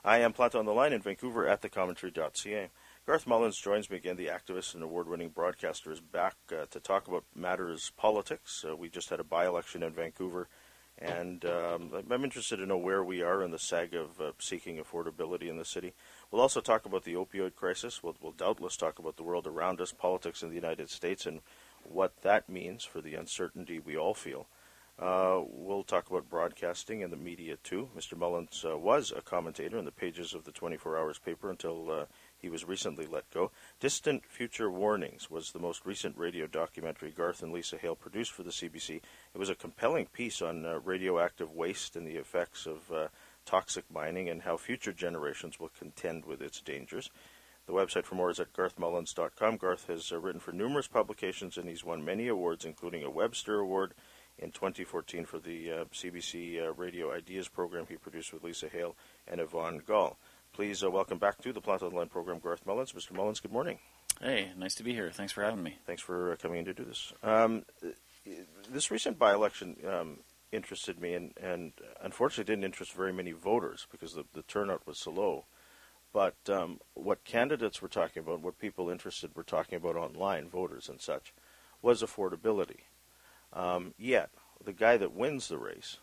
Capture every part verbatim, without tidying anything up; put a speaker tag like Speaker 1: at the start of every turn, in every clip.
Speaker 1: I am Planta on the Line in Vancouver at the commentary dot c a. Garth Mullins joins me again. The activist and award-winning broadcaster is back uh, to talk about matters politics. Uh, we just had a by-election in Vancouver, and um, I'm interested to know where we are in the saga of uh, seeking affordability in the city. We'll also talk about the opioid crisis. We'll, we'll doubtless talk about the world around us, politics in the United States, and what that means for the uncertainty we all feel. Uh, we'll talk about broadcasting and the media, too. Mister Mullins uh, was a commentator in the pages of the twenty-four hours paper until uh, he was recently let go. Distant Future Warnings was the most recent radio documentary Garth and Lisa Hale produced for the C B C. It was a compelling piece on uh, radioactive waste and the effects of uh, toxic mining and how future generations will contend with its dangers. The website for more is at garth mullins dot com. Garth has uh, written for numerous publications, and he's won many awards, including a Webster Award in twenty fourteen for the uh, C B C uh, Radio Ideas program he produced with Lisa Hale and Yvonne Gall. Please uh, welcome back to the Planta on the Line program, Garth Mullins. Mister Mullins, good morning.
Speaker 2: Hey, nice to be here. Thanks for having me.
Speaker 1: Thanks for uh, coming in to do this. Um, this recent by-election um, interested me, and, and unfortunately didn't interest very many voters because the, the turnout was so low. But um, what candidates were talking about, what people interested were talking about online, voters and such, was affordability. Um, yet, the guy that wins the race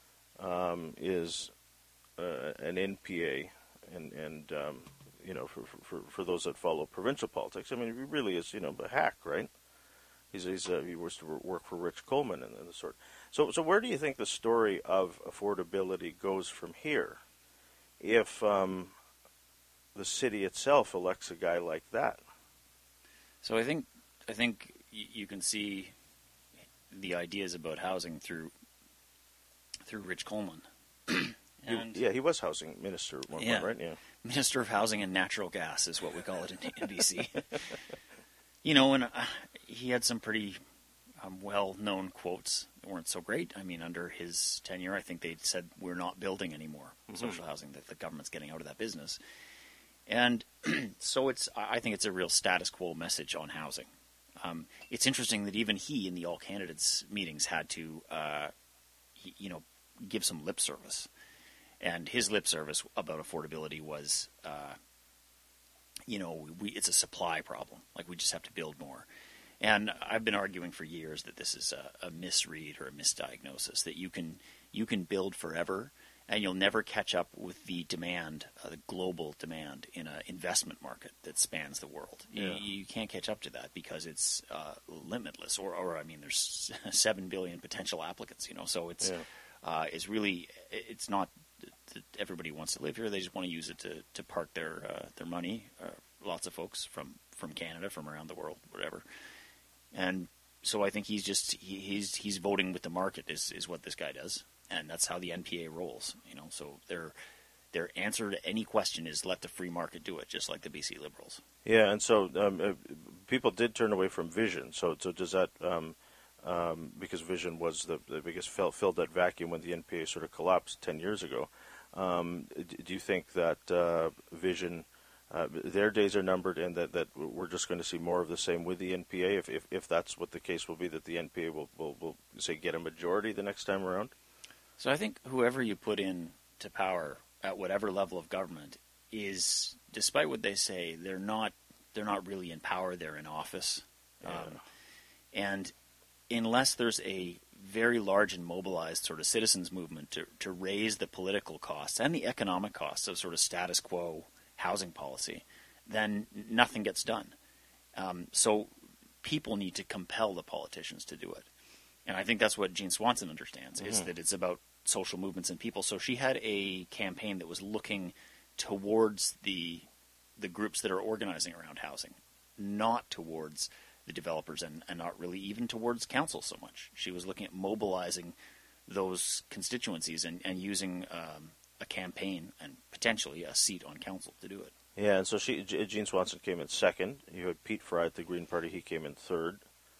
Speaker 1: um, is uh, an N P A, and, and um, you know, for, for for those that follow provincial politics, I mean, he really is, you know, a hack, right? He's, he's uh, he was to work for Rich Coleman and, and the sort. So, so where do you think the story of affordability goes from here, if um, the city itself elects a guy like that?
Speaker 2: So I think I think y- you can see the ideas about housing through through Rich Coleman. and
Speaker 1: he, yeah, he was housing minister at one
Speaker 2: yeah,
Speaker 1: point, right? Yeah,
Speaker 2: Minister of Housing and Natural Gas is what we call it in, in B C. You know, and uh, he had some pretty um, well-known quotes that weren't so great. I mean, under his tenure, I think they said we're not building anymore mm-hmm. social housing, that the government's getting out of that business. And so it's I think it's a real status quo message on housing. Um, it's interesting that even he, in the all candidates meetings, had to, uh, he, you know, give some lip service, and his lip service about affordability was, uh, you know, we, it's a supply problem. Like we just have to build more. And I've been arguing for years that this is a, a misread or a misdiagnosis. That you can you can build forever, and you'll never catch up with the demand, uh, the global demand in an investment market that spans the world. Yeah. You, you can't catch up to that because it's uh, limitless. Or, or I mean, there's seven billion potential applicants. You know, so it's yeah. uh, it's really it's not that everybody wants to live here. They just want to use it to, to park their uh, their money. Uh, lots of folks from, from Canada, from around the world, whatever. And so I think he's just he, he's he's voting with the market is, is what this guy does. And that's how the N P A rolls, you know. So their their answer to any question is let the free market do it, just like the B C Liberals.
Speaker 1: Yeah, and so um, uh, people did turn away from Vision. So, so does that um, um, because Vision was the, the biggest fill, filled that vacuum when the N P A sort of collapsed ten years ago. Um, do you think that uh, Vision, uh, their days are numbered, and that, that we're just going to see more of the same with the N P A? If if, if that's what the case will be, that the N P A will, will will say get a majority the next time around?
Speaker 2: So I think whoever you put in to power at whatever level of government is, despite what they say, they're not they're not really in power. They're in office, yeah. um, and unless there's a very large and mobilized sort of citizens movement to to raise the political costs and the economic costs of sort of status quo housing policy, then nothing gets done. Um, so people need to compel the politicians to do it, and I think that's what Jean Swanson understands: mm-hmm. is that it's about social movements and people. So she had a campaign that was looking towards the the groups that are organizing around housing, not towards the developers and, and not really even towards council so much. She was looking at mobilizing those constituencies and, and using um, a campaign and potentially a seat on council to do it.
Speaker 1: Yeah, and so she, Jean Swanson came in second. You had Pete Fry at the Green Party. He came in third.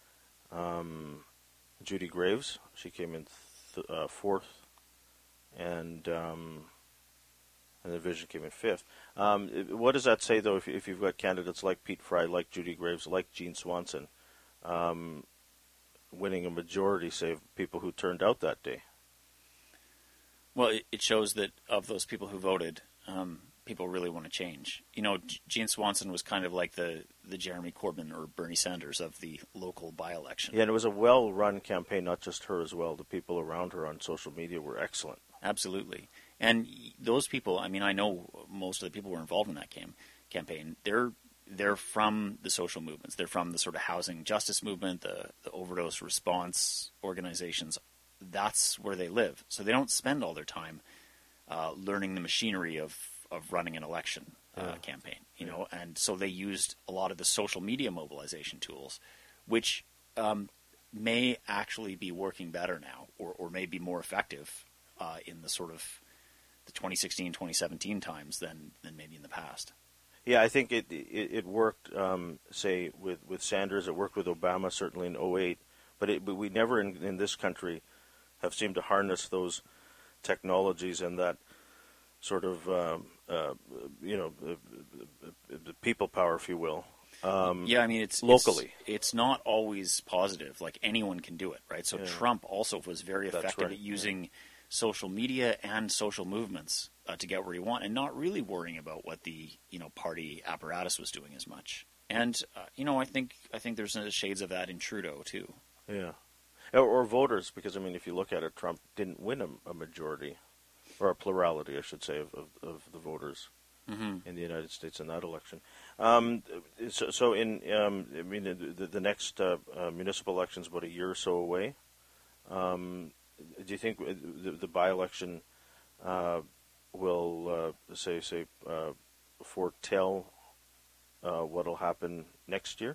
Speaker 1: Um, Judy Graves, she came in th- uh, fourth. And um, and the Vision came in fifth. Um, what does that say, though, if, if you've got candidates like Pete Fry, like Judy Graves, like Jean Swanson, um, winning a majority, say, of people who turned out that day?
Speaker 2: Well, it, it shows that of those people who voted, um, people really want to change. You know, Jean Swanson was kind of like the, the Jeremy Corbyn or Bernie Sanders of the local by-election.
Speaker 1: Yeah, and it was a well-run campaign, not just her as well. The people around her on social media were excellent.
Speaker 2: Absolutely. And those people, I mean, I know most of the people who were involved in that cam- campaign. They're they're from the social movements. They're from the sort of housing justice movement, the, the overdose response organizations. That's where they live. So they don't spend all their time uh, learning the machinery of, of running an election uh, yeah. campaign, you yeah. know. And so they used a lot of the social media mobilization tools, which um, may actually be working better now, or, or may be more effective uh, in the sort of the twenty sixteen, twenty seventeen times than, than maybe in the past.
Speaker 1: Yeah, I think it it, it worked, um, say, with, with Sanders. It worked with Obama, certainly in oh eight. But, it, but we never in, in this country have seemed to harness those technologies and that sort of, um, uh, you know, the, the, the people power, if you will. Um,
Speaker 2: yeah, I mean, it's
Speaker 1: locally.
Speaker 2: It's, it's not always positive. Like, anyone can do it, right? So yeah. Trump also was very effective
Speaker 1: right.
Speaker 2: at using
Speaker 1: yeah.
Speaker 2: social media and social movements uh, to get where he want, and not really worrying about what the you know party apparatus was doing as much. And uh, you know, I think I think there's uh, shades of that in Trudeau too.
Speaker 1: Yeah, or, or voters, because I mean, if you look at it, Trump didn't win a, a majority, or a plurality, I should say, of, of, of the voters mm-hmm. in the United States in that election. Um, so, so in um, I mean, the, the next uh, uh, municipal election is about a year or so away. Um, do you think the, the by-election uh, will uh, say say uh, foretell uh, what will happen next year?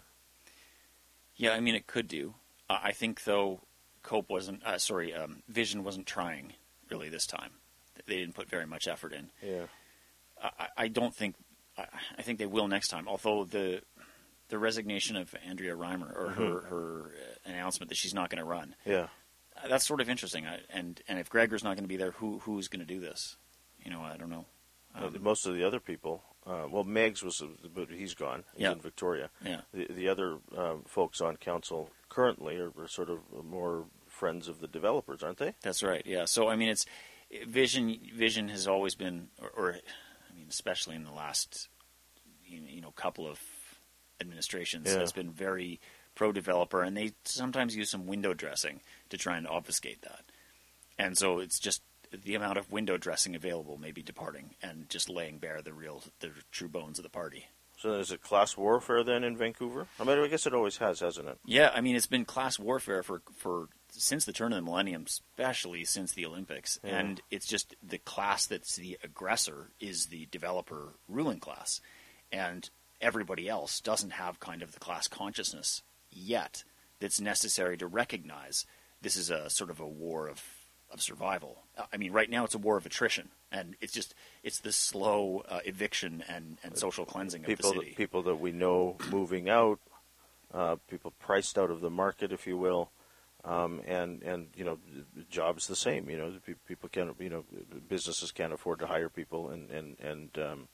Speaker 2: Yeah, I mean it could do. Uh, I think though, Cope wasn't. Uh, sorry, um, Vision wasn't trying really this time. They didn't put very much effort in.
Speaker 1: Yeah,
Speaker 2: I, I don't think. I, I think they will next time. Although the the resignation of Andrea Reimer or mm-hmm. her her announcement that she's not going to run.
Speaker 1: Yeah.
Speaker 2: That's sort of interesting, I, and and if Gregor's not going to be there, who who's going to do this? You know, I don't know. Um,
Speaker 1: Most of the other people, uh, well, Meggs was, but he's gone. He's
Speaker 2: yeah.
Speaker 1: in Victoria.
Speaker 2: Yeah.
Speaker 1: The, the other uh, folks on council currently are, are sort of more friends of the developers, aren't they?
Speaker 2: That's right. Yeah. So I mean, it's Vision. Vision has always been, or, or I mean, especially in the last, you know, couple of administrations,
Speaker 1: yeah.
Speaker 2: has been very pro-developer, and they sometimes use some window dressing to try and obfuscate that. And so it's just the amount of window dressing available may be departing and just laying bare the real, the true bones of the party.
Speaker 1: So there's a class warfare then in Vancouver? I mean, I guess it always has, hasn't it?
Speaker 2: Yeah, I mean, it's been class warfare for, for since the turn of the millennium, especially since the Olympics. Yeah. And it's just the class that's the aggressor is the developer ruling class. And everybody else doesn't have kind of the class consciousness yet that's necessary to recognize this is a sort of a war of, of survival. I mean, right now it's a war of attrition, and it's just it's the slow uh, eviction and, and social cleansing of
Speaker 1: people
Speaker 2: the city.
Speaker 1: That, people that we know moving out, uh, people priced out of the market, if you will, um, and and you know, jobs the same. You know, people can't, you know, businesses can't afford to hire people, and and and um,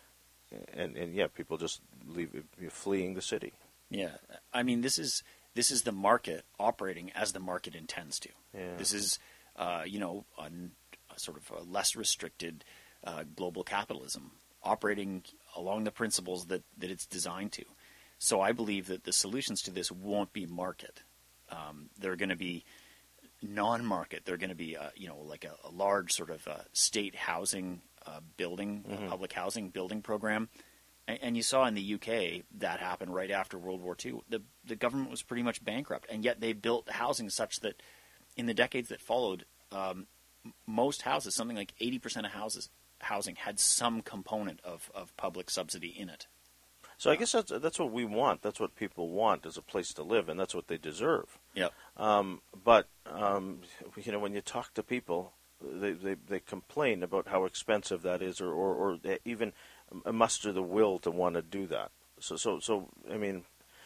Speaker 1: and, and yeah, people just leave, fleeing the city.
Speaker 2: Yeah, I mean, this is this is the market operating as the market intends to.
Speaker 1: Yeah.
Speaker 2: This is, uh, you know, a, a sort of a less restricted uh, global capitalism operating along the principles that, that it's designed to. So I believe that the solutions to this won't be market. Um, they're going to be non-market. They're going to be, uh, you know, like a, a large sort of uh, state housing uh, building, mm-hmm. uh, public housing building program. And you saw in the U K that happened right after World War Two. The the government was pretty much bankrupt, and yet they built housing such that in the decades that followed, um, most houses, something like eighty percent of houses, housing had some component of, of public subsidy in it.
Speaker 1: So I guess that's that's what we want. That's what people want, is a place to live, and that's what they deserve.
Speaker 2: Yep.
Speaker 1: Um, but um, you know, when you talk to people, they, they they complain about how expensive that is, or or, or they even muster the will to want to do that. So, so, so. I mean,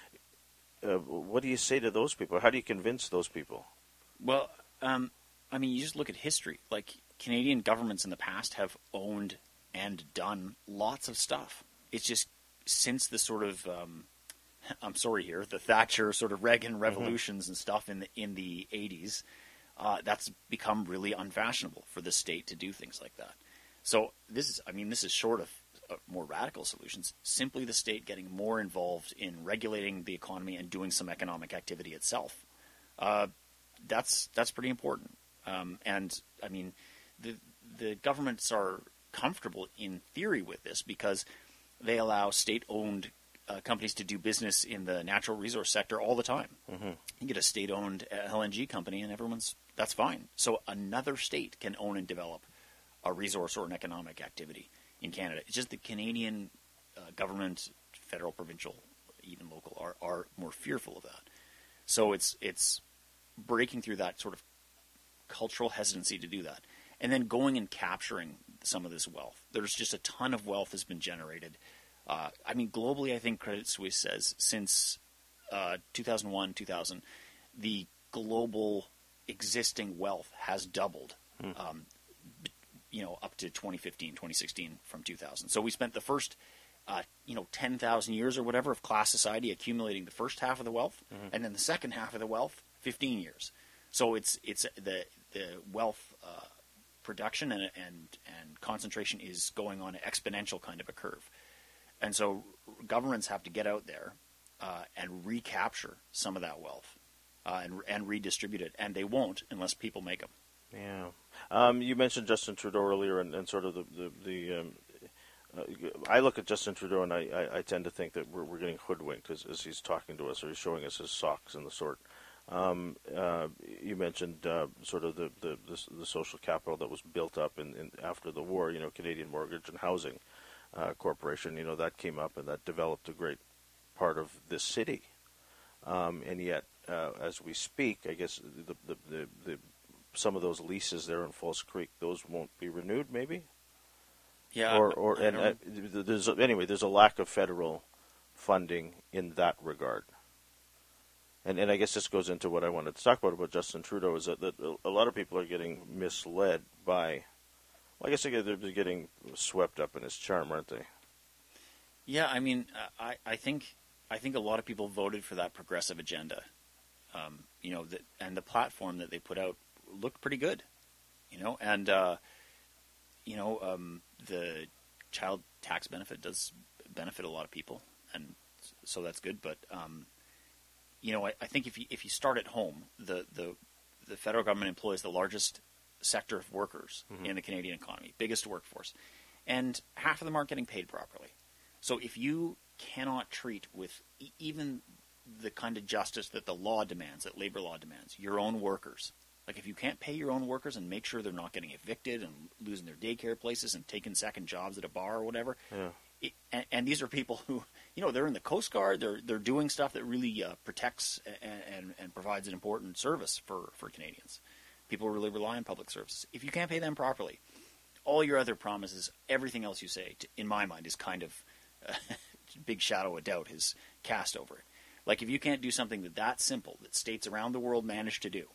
Speaker 1: uh, what do you say to those people? How do you convince those people?
Speaker 2: Well, um, I mean, you just look at history. Like, Canadian governments in the past have owned and done lots of stuff. It's just since the sort of, um, I'm sorry here, the Thatcher sort of Reagan revolutions mm-hmm. and stuff in the in the eighties, uh, that's become really unfashionable for the state to do things like that. So this is, I mean, this is short of uh, more radical solutions. Simply the state getting more involved in regulating the economy and doing some economic activity itself. Uh, that's that's pretty important. Um, and I mean, the the governments are comfortable in theory with this because they allow state-owned uh, companies to do business in the natural resource sector all the time.
Speaker 1: Mm-hmm.
Speaker 2: You get a state-owned L N G company, and everyone's that's fine. So another state can own and develop a resource or an economic activity in Canada. It's just the Canadian uh, government, federal, provincial, even local, are are more fearful of that. So it's it's breaking through that sort of cultural hesitancy to do that, and then going and capturing some of this wealth. There's just a ton of wealth has been generated. Uh, I mean, globally, I think Credit Suisse says since uh, two thousand one, two thousand, the global existing wealth has doubled, hmm. um, you know, up to twenty fifteen, twenty sixteen from two thousand. So we spent the first, uh, you know, ten thousand years or whatever of class society accumulating the first half of the wealth, mm-hmm. and then the second half of the wealth, fifteen years. So it's it's the the wealth uh, production and, and and concentration is going on an exponential kind of a curve, and so governments have to get out there uh, and recapture some of that wealth uh, and and redistribute it, and they won't unless people make them.
Speaker 1: Yeah, um, you mentioned Justin Trudeau earlier, and, and sort of the the, the um, uh, I look at Justin Trudeau and I, I, I tend to think that we're we're getting hoodwinked as, as he's talking to us or he's showing us his socks and the sort. Um, uh, you mentioned uh, sort of the, the, the, the social capital that was built up in, in after the war, you know, Canadian Mortgage and Housing uh, Corporation, you know, that came up and that developed a great part of this city. Um, and yet, uh, as we speak, I guess the, the, the, the some of those leases there in False Creek, those won't be renewed, maybe?
Speaker 2: Yeah.
Speaker 1: Or, or and uh, there's anyway, there's a lack of federal funding in that regard. And and I guess this goes into what I wanted to talk about about Justin Trudeau is that, that a lot of people are getting misled by, well, I guess they're getting swept up in his charm, aren't they?
Speaker 2: Yeah, I mean, I, I think I think a lot of people voted for that progressive agenda, um, you know, that, and the platform that they put out looked pretty good, you know, and uh, you know um, the child tax benefit does benefit a lot of people, and so that's good, but. Um, You know, I, I think if you if you start at home, the, the the federal government employs the largest sector of workers mm-hmm. in the Canadian economy, biggest workforce, and half of them aren't getting paid properly. So if you cannot treat with e- even the kind of justice that the law demands, that labor law demands, your own workers, like if you can't pay your own workers and make sure they're not getting evicted and losing their daycare places and taking second jobs at a bar or whatever.
Speaker 1: Yeah.
Speaker 2: It, and, and these are people who, you know, they're in the Coast Guard. They're they're doing stuff that really uh, protects and, and, and provides an important service for, for Canadians. People really rely on public services. If you can't pay them properly, all your other promises, everything else you say, to, in my mind, is kind of a big shadow of doubt is cast over it. Like if you can't do something that that simple that states around the world manage to do,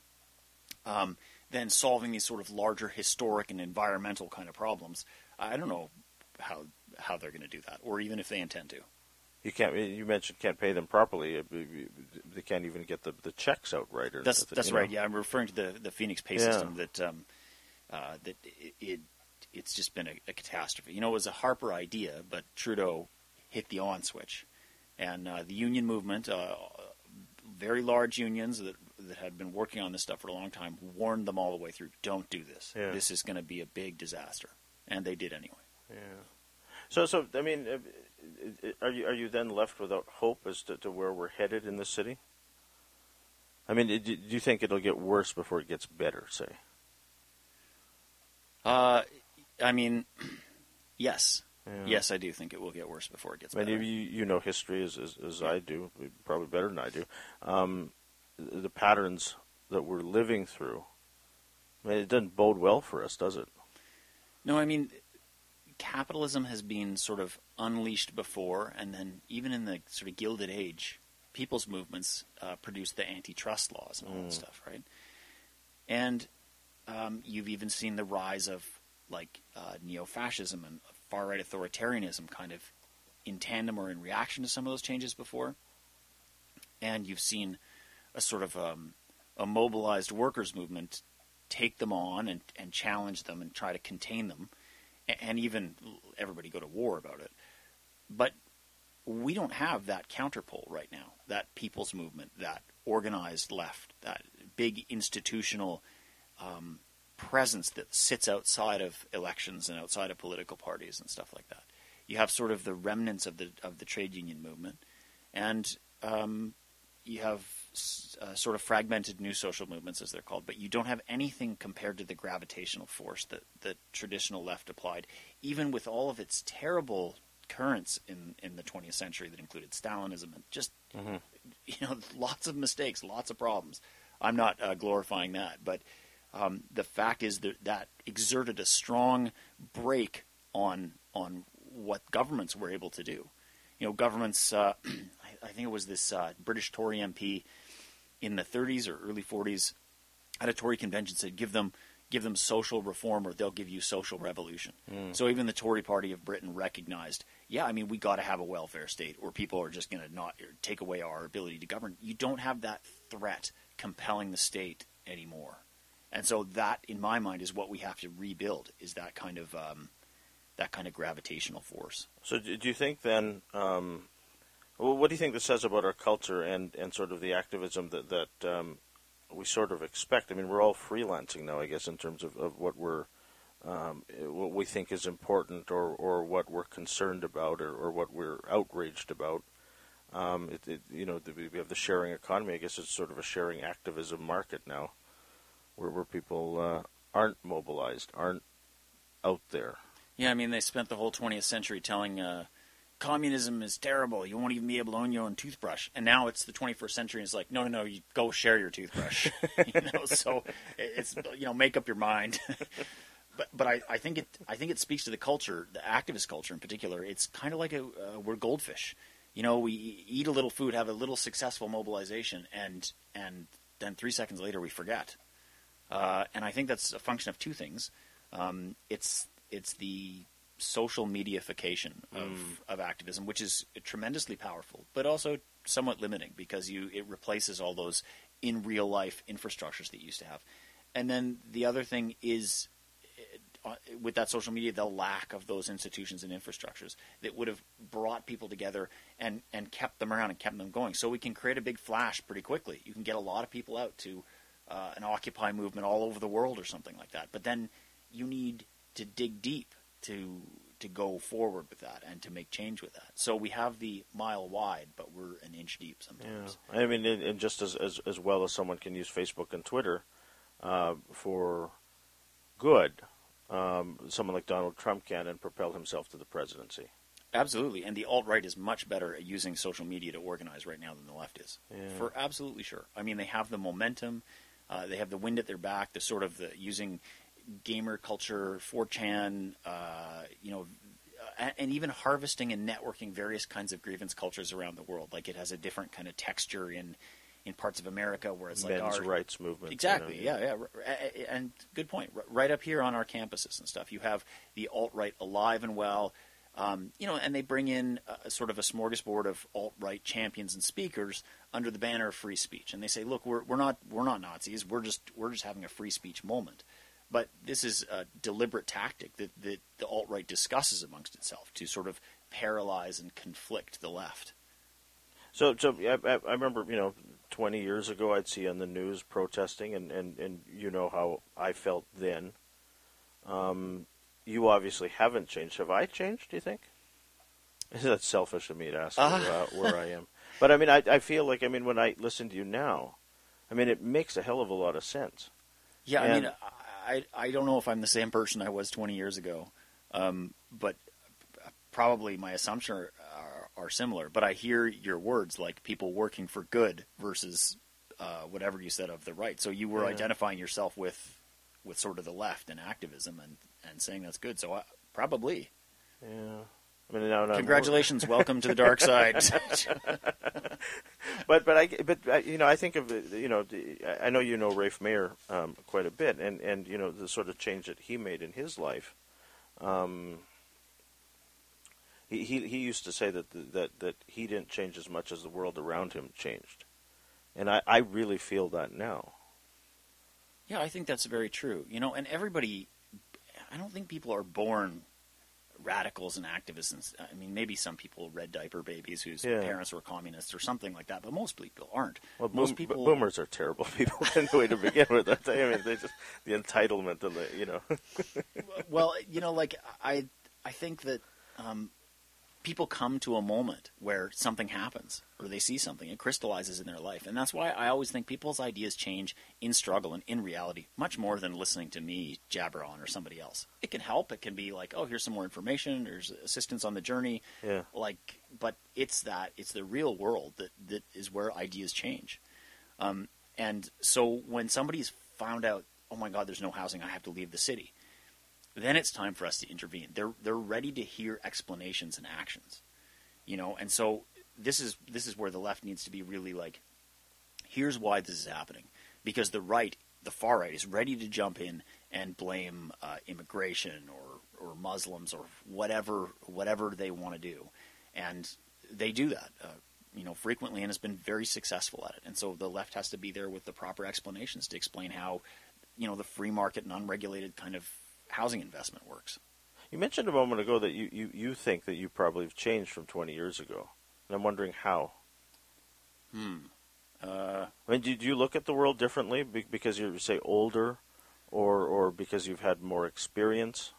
Speaker 2: um, then solving these sort of larger historic and environmental kind of problems, I don't know how. how they're going to do that, or even if they intend to.
Speaker 1: You can't. You mentioned can't pay them properly. They can't even get the, the checks out right. Or
Speaker 2: that's
Speaker 1: nothing,
Speaker 2: that's
Speaker 1: you
Speaker 2: right.
Speaker 1: know?
Speaker 2: Yeah, I'm referring to the, the Phoenix Pay
Speaker 1: yeah.
Speaker 2: system that um, uh, that it, it it's just been a, a catastrophe. You know, it was a Harper idea, but Trudeau hit the on switch, and uh, the union movement, uh, very large unions that that had been working on this stuff for a long time, warned them all the way through. Don't do this.
Speaker 1: Yeah.
Speaker 2: This is going to be a big disaster, and they did anyway.
Speaker 1: Yeah. So, so I mean, are you are you then left without hope as to, to where we're headed in the city? I mean, do you think it'll get worse before it gets better? Say.
Speaker 2: Uh, I mean, yes,
Speaker 1: yeah.
Speaker 2: yes, I do think it will get worse before it gets
Speaker 1: I mean,
Speaker 2: better.
Speaker 1: you you know history as as, as
Speaker 2: yeah.
Speaker 1: I do, probably better than I do. Um, the patterns that we're living through. I mean, it doesn't bode well for us, does it?
Speaker 2: No, I mean. Capitalism has been sort of unleashed before, and then even in the sort of Gilded Age, people's movements uh, produced the antitrust laws and all mm. that stuff, right? And um, you've even seen the rise of like uh, neo-fascism and far-right authoritarianism kind of in tandem or in reaction to some of those changes before. And you've seen a sort of um, a mobilized workers movement take them on and, and challenge them and try to contain them. and even everybody go to war about it. But we don't have that counterpole right now, that people's movement, that organized left, that big institutional um, presence that sits outside of elections and outside of political parties and stuff like that. You have sort of the remnants of the of the trade union movement, and um, you have uh, sort of fragmented new social movements, as they're called, but you don't have anything compared to the gravitational force that the traditional left applied, even with all of its terrible currents in, in the twentieth century that included Stalinism and just, mm-hmm. you know, lots of mistakes, lots of problems. I'm not uh, glorifying that, but um, the fact is that that exerted a strong brake on on what governments were able to do. You know, governments, uh, I, I think it was this uh, British Tory M P in the thirties or early forties at a Tory convention said, give them give them social reform or they'll give you social revolution. Mm. So even the Tory party of Britain recognized, yeah, I mean, we got to have a welfare state or people are just going to not take away our ability to govern. You don't have that threat compelling the state anymore. And so that, in my mind, is what we have to rebuild, is that kind of um, that kind of gravitational force.
Speaker 1: So do you think then, um, well, what do you think this says about our culture and, and sort of the activism that, that um, we sort of expect? I mean, we're all freelancing now, I guess, in terms of, of what we're, um, what we think is important or, or what we're concerned about or, or what we're outraged about. Um, it, it, you know, the, we have the sharing economy. I guess it's sort of a sharing activism market now where, where people uh, aren't mobilized, aren't out there.
Speaker 2: Yeah, I mean, they spent the whole twentieth century telling uh, communism is terrible. You won't even be able to own your own toothbrush. And now it's the twenty-first century, and it's like, no, no, no, you go share your toothbrush. you know, so it's, you know, make up your mind. but but I, I think it I think it speaks to the culture, the activist culture in particular. It's kind of like a uh, we're goldfish. You know, we eat a little food, have a little successful mobilization, and and then three seconds later we forget. Uh, and I think that's a function of two things. Um, it's it's the social mediaification of, mm. of activism, which is tremendously powerful, but also somewhat limiting because you it replaces all those in real life infrastructures that you used to have. And then the other thing is, uh, with that social media, the lack of those institutions and infrastructures that would have brought people together and, and kept them around and kept them going. So we can create a big flash pretty quickly. You can get a lot of people out to uh, an Occupy movement all over the world or something like that. But then you need to dig deep to to go forward with that and to make change with that. So we have the mile wide, but we're an inch deep sometimes.
Speaker 1: Yeah. I mean, and, and just as, as as well as someone can use Facebook and Twitter uh, for good, um, someone like Donald Trump can and propel himself to the presidency.
Speaker 2: Absolutely, and the alt-right is much better at using social media to organize right now than the left is. Yeah. For absolutely sure. I mean, they have the momentum, uh, they have the wind at their back, the sort of the using gamer culture, four chan, uh, you know, uh, and even harvesting and networking various kinds of grievance cultures around the world. Like it has a different kind of texture in, in parts of America where it's
Speaker 1: men's
Speaker 2: like
Speaker 1: men's rights movement.
Speaker 2: Exactly,
Speaker 1: you know?
Speaker 2: yeah, yeah. And good point. Right up here on our campuses and stuff, you have the alt-right alive and well. Um, you know, and they bring in a, sort of a smorgasbord of alt-right champions and speakers under the banner of free speech, and they say, "Look, we're we're not we're not Nazis. We're just we're just having a free speech moment." But this is a deliberate tactic that, that the alt-right discusses amongst itself to sort of paralyze and conflict the left.
Speaker 1: So, so I, I remember, you know, twenty years ago, I'd see on the news protesting, and, and, and you know how I felt then. Um, you obviously haven't changed. Have I changed, do you think? That's selfish of me to ask uh-huh. where, uh, where I am. But, I mean, I, I feel like, I mean, when I listen to you now, I mean, it makes a hell of a lot of sense.
Speaker 2: Yeah, and I mean, I, I don't know if I'm the same person I was twenty years ago, um, but probably my assumptions are, are, are similar. But I hear your words, like people working for good versus uh, whatever you said of the right. So you were yeah. identifying yourself with with sort of the left and activism and, and saying that's good. So I, probably.
Speaker 1: Yeah. I mean, no, no,
Speaker 2: Congratulations, welcome to the dark side.
Speaker 1: but but I but you know I think of you know I know you know Rafe Mayer um, quite a bit, and, and you know the sort of change that he made in his life. Um, he, he he used to say that the, that that he didn't change as much as the world around him changed, and I, I really feel that now.
Speaker 2: Yeah, I think that's very true. You know, and everybody, I don't think people are born radicals and activists. And, I mean, maybe some people red diaper babies whose
Speaker 1: Yeah.
Speaker 2: parents were communists or something like that, but most people aren't.
Speaker 1: Well,
Speaker 2: most
Speaker 1: boom,
Speaker 2: people,
Speaker 1: boomers are terrible people anyway to begin with, aren't they? I mean, they just the entitlement and the you know.
Speaker 2: well, you know, like I, I think that um, people come to a moment where something happens or they see something, it crystallizes in their life, and that's why I always think people's ideas change in struggle and in reality much more than listening to me jabber on or somebody else. It can help. It can be like, oh, here's some more information. There's assistance on the journey.
Speaker 1: Yeah.
Speaker 2: Like, but it's that it's the real world that that is where ideas change. Um, and so when somebody's found out, oh my God, there's no housing, I have to leave the city, then it's time for us to intervene. They're they're ready to hear explanations and actions, you know. And so this is this is where the left needs to be really like, here's why this is happening, because the right, the far right, is ready to jump in and blame uh, immigration or or Muslims or whatever whatever they want to do, and they do that. Uh, you know, frequently, and has been very successful at it. And so the left has to be there with the proper explanations to explain how, you know, the free market and unregulated kind of housing investment works.
Speaker 1: You mentioned a moment ago that you, you, you think that you probably have changed from twenty years ago. And I'm wondering how.
Speaker 2: Hmm. Uh,
Speaker 1: I mean, do, do you look at the world differently be, because you're, say, older or, or because you've had more experience?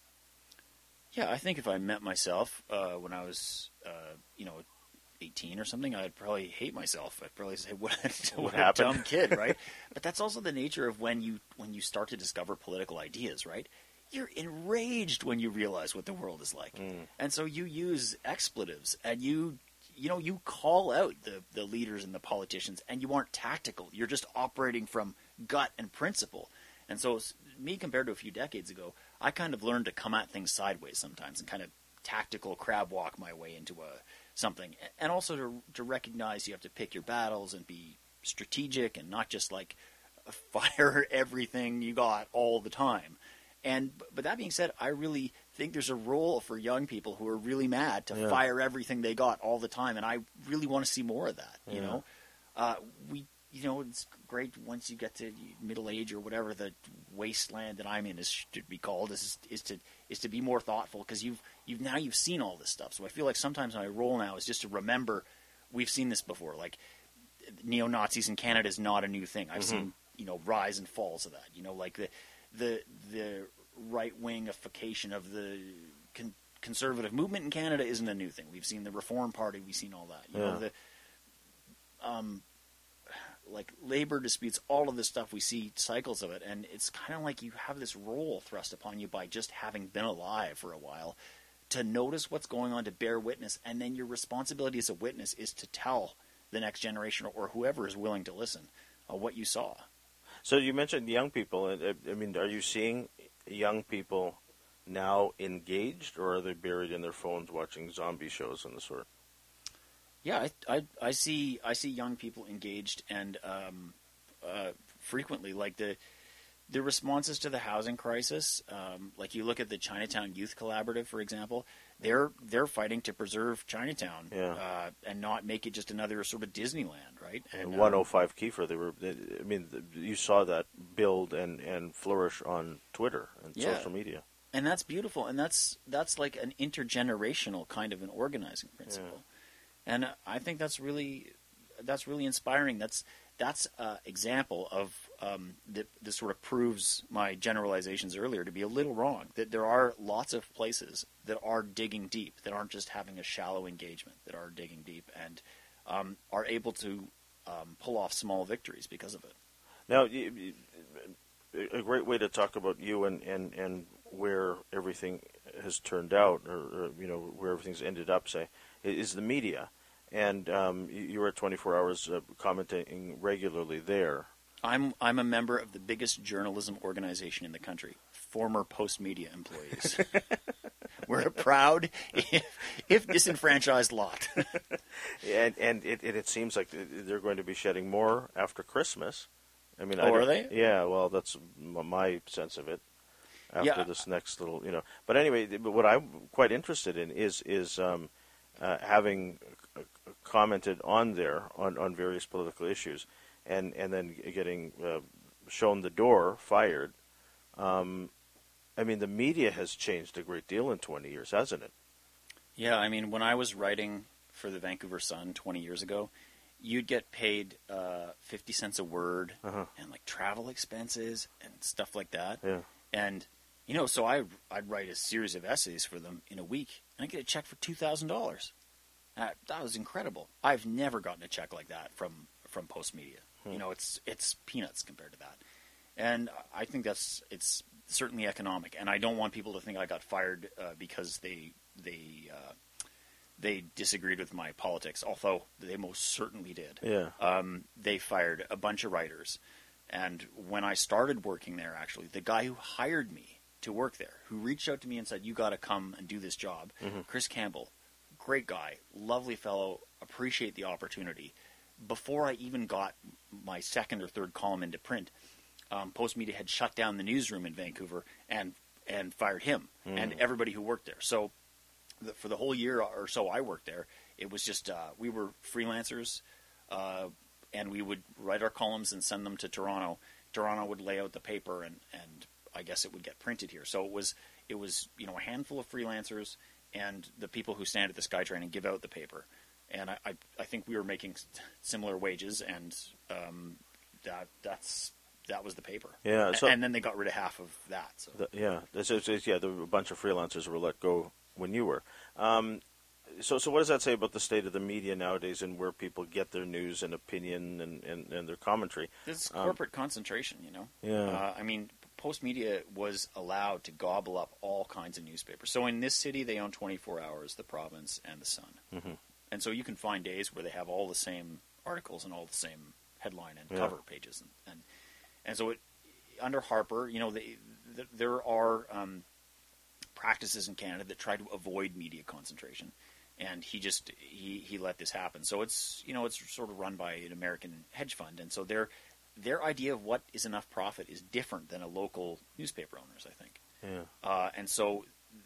Speaker 2: yeah, I think if I met myself uh, when I was, uh, you know, eighteen or something, I'd probably hate myself. I'd probably say, "What, what,
Speaker 1: What
Speaker 2: a
Speaker 1: happened?"
Speaker 2: dumb kid," right? But that's also the nature of when you when you start to discover political ideas, right? You're enraged when you realize what the world is like,
Speaker 1: Mm.
Speaker 2: and so you use expletives and you you know you call out the the leaders and the politicians, and you aren't tactical. You're just operating from gut and principle. And so, s- me compared to a few decades ago, I kind of learned to come at things sideways sometimes and kind of tactical crab walk my way into a something, and also to to recognize you have to pick your battles and be strategic and not just like fire everything you got all the time. And but that being said, I really think there's a role for young people who are really mad to
Speaker 1: Yeah.
Speaker 2: fire everything they got all the time, and I really want to see more of that. You
Speaker 1: Yeah.
Speaker 2: know, uh, we you know it's great once you get to middle age or whatever the wasteland that I'm in is should be called is is to is to be more thoughtful, because you've you've now you've seen all this stuff. So I feel like sometimes my role now is just to remember we've seen this before. Like neo-Nazis in Canada is not a new thing. I've
Speaker 1: Mhm.
Speaker 2: seen you know rise and falls of that. You know, like the the the right-wingification of the con- conservative movement in Canada isn't a new thing. We've seen the Reform Party. We've seen all that. You
Speaker 1: Yeah.
Speaker 2: know, the um, like labor disputes, all of this stuff. We see cycles of it, and it's kind of like you have this role thrust upon you by just having been alive for a while to notice what's going on, to bear witness, and then your responsibility as a witness is to tell the next generation or whoever is willing to listen uh, what you saw.
Speaker 1: So you mentioned young people. I I mean, are you seeing young people now engaged, or are they buried in their phones watching zombie shows and the sort?
Speaker 2: Yeah, I, I, I see I see young people engaged, and um, uh, frequently, like the the responses to the housing crisis. Um, like you look at the Chinatown Youth Collaborative, for example, they're they're fighting to preserve Chinatown,
Speaker 1: Yeah.
Speaker 2: uh, and not make it just another sort of Disneyland, right? And,
Speaker 1: one oh
Speaker 2: um,
Speaker 1: five Kiefer, they were. They, I mean, you saw that build and, and flourish on Twitter and
Speaker 2: Yeah.
Speaker 1: social media.
Speaker 2: and that's beautiful, and that's that's like an intergenerational kind of an organizing principle. And I think that's really that's really inspiring. That's that's an example of um, that. This sort of proves my generalizations earlier to be a little wrong. That there are lots of places that are digging deep, that aren't just having a shallow engagement, that are digging deep and um, are able to um, pull off small victories because of it.
Speaker 1: Now, you- you- a great way to talk about you and, and, and where everything has turned out, or, or you know where everything's ended up, say, is the media. And um, you you were at twenty-four hours uh, commenting regularly there.
Speaker 2: I'm I'm a member of the biggest journalism organization in the country, former Post Media employees. We're a proud, if, if disenfranchised lot.
Speaker 1: And and it, it, it seems like they're going to be shedding more after Christmas. I mean,
Speaker 2: Oh,
Speaker 1: I
Speaker 2: are
Speaker 1: don't-
Speaker 2: they?
Speaker 1: Yeah, well, that's m- my sense of it. After
Speaker 2: Yeah.
Speaker 1: this next little, you know. But anyway, th- but what I'm quite interested in is is um, uh, having uh, commented on there on, on various political issues, and and then getting uh, shown the door, fired. Um, I mean, the media has changed a great deal in twenty years, hasn't it?
Speaker 2: Yeah, I mean, when I was writing for the Vancouver Sun twenty years ago, you'd get paid uh, fifty cents a word
Speaker 1: Uh-huh.
Speaker 2: and like travel expenses and stuff like that.
Speaker 1: Yeah.
Speaker 2: And, you know, so I, I'd write a series of essays for them in a week, and I'd get a check for two thousand dollars. That, that was incredible. I've never gotten a check like that from, from Postmedia. Hmm. You know, it's it's peanuts compared to that. And I think that's it's certainly economic. And I don't want people to think I got fired uh, because they they uh, they disagreed with my politics, although they most certainly did.
Speaker 1: Yeah.
Speaker 2: Um, they fired a bunch of writers. And when I started working there, actually, the guy who hired me to work there, who reached out to me and said, you got to come and do this job, mm-hmm. Chris Campbell, great guy, lovely fellow, appreciate the opportunity. Before I even got my second or third column into print, um, Postmedia had shut down the newsroom in Vancouver and and fired him mm. and everybody who worked there. So the, for the whole year or so I worked there, it was just uh, we were freelancers, uh, and we would write our columns and send them to Toronto. Toronto would lay out the paper, and, and I guess it would get printed here. So it was it was you know a handful of freelancers and the people who stand at the SkyTrain and give out the paper. And I, I, I think we were making similar wages, and um, that that's that was the paper.
Speaker 1: Yeah, so,
Speaker 2: and then they got rid of half of that. So.
Speaker 1: The, yeah, it's, it's, it's, yeah, there were a bunch of freelancers were let go when you were. Um, so, so what does that say about the state of the media nowadays, and where people get their news and opinion and, and, and their commentary?
Speaker 2: It's corporate um, concentration, you know.
Speaker 1: Yeah.
Speaker 2: Uh, I mean, Postmedia was allowed to gobble up all kinds of newspapers. So in this city, they own twenty-four hours, The Province and The Sun. Mm-hmm. And so you can find days where they have all the same articles and all the same headline and
Speaker 1: yeah.
Speaker 2: cover pages, and and, and so it, under Harper, you know, they, the, there are um, practices in Canada that try to avoid media concentration, and he just he, he let this happen. So it's you know it's sort of run by an American hedge fund, and so their their idea of what is enough profit is different than a local newspaper owner's, I think.
Speaker 1: Yeah.
Speaker 2: Uh, and so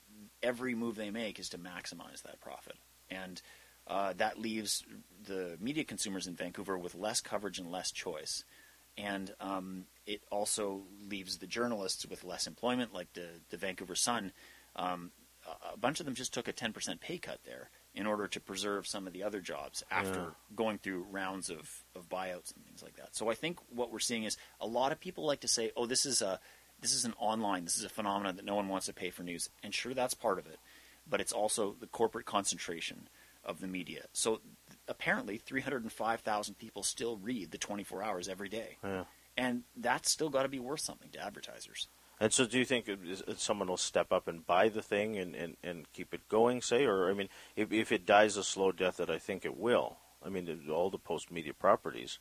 Speaker 2: every move they make is to maximize that profit, and Uh, that leaves the media consumers in Vancouver with less coverage and less choice. And um, it also leaves the journalists with less employment, like the, the Vancouver Sun. Um, a bunch of them just took a ten percent pay cut there in order to preserve some of the other jobs after
Speaker 1: yeah.
Speaker 2: going through rounds of, of buyouts and things like that. So I think what we're seeing is a lot of people like to say, oh, this is a this is an online, this is a phenomenon that no one wants to pay for news. And sure, that's part of it. But it's also the corporate concentration of the media. So apparently three hundred five thousand people still read the twenty-four hours every day.
Speaker 1: Yeah.
Speaker 2: And that's still got to be worth something to advertisers.
Speaker 1: And so do you think it, it, someone will step up and buy the thing and, and, and keep it going, say? Or, I mean, if, if it dies a slow death, that I think it will. I mean, all the post-media properties,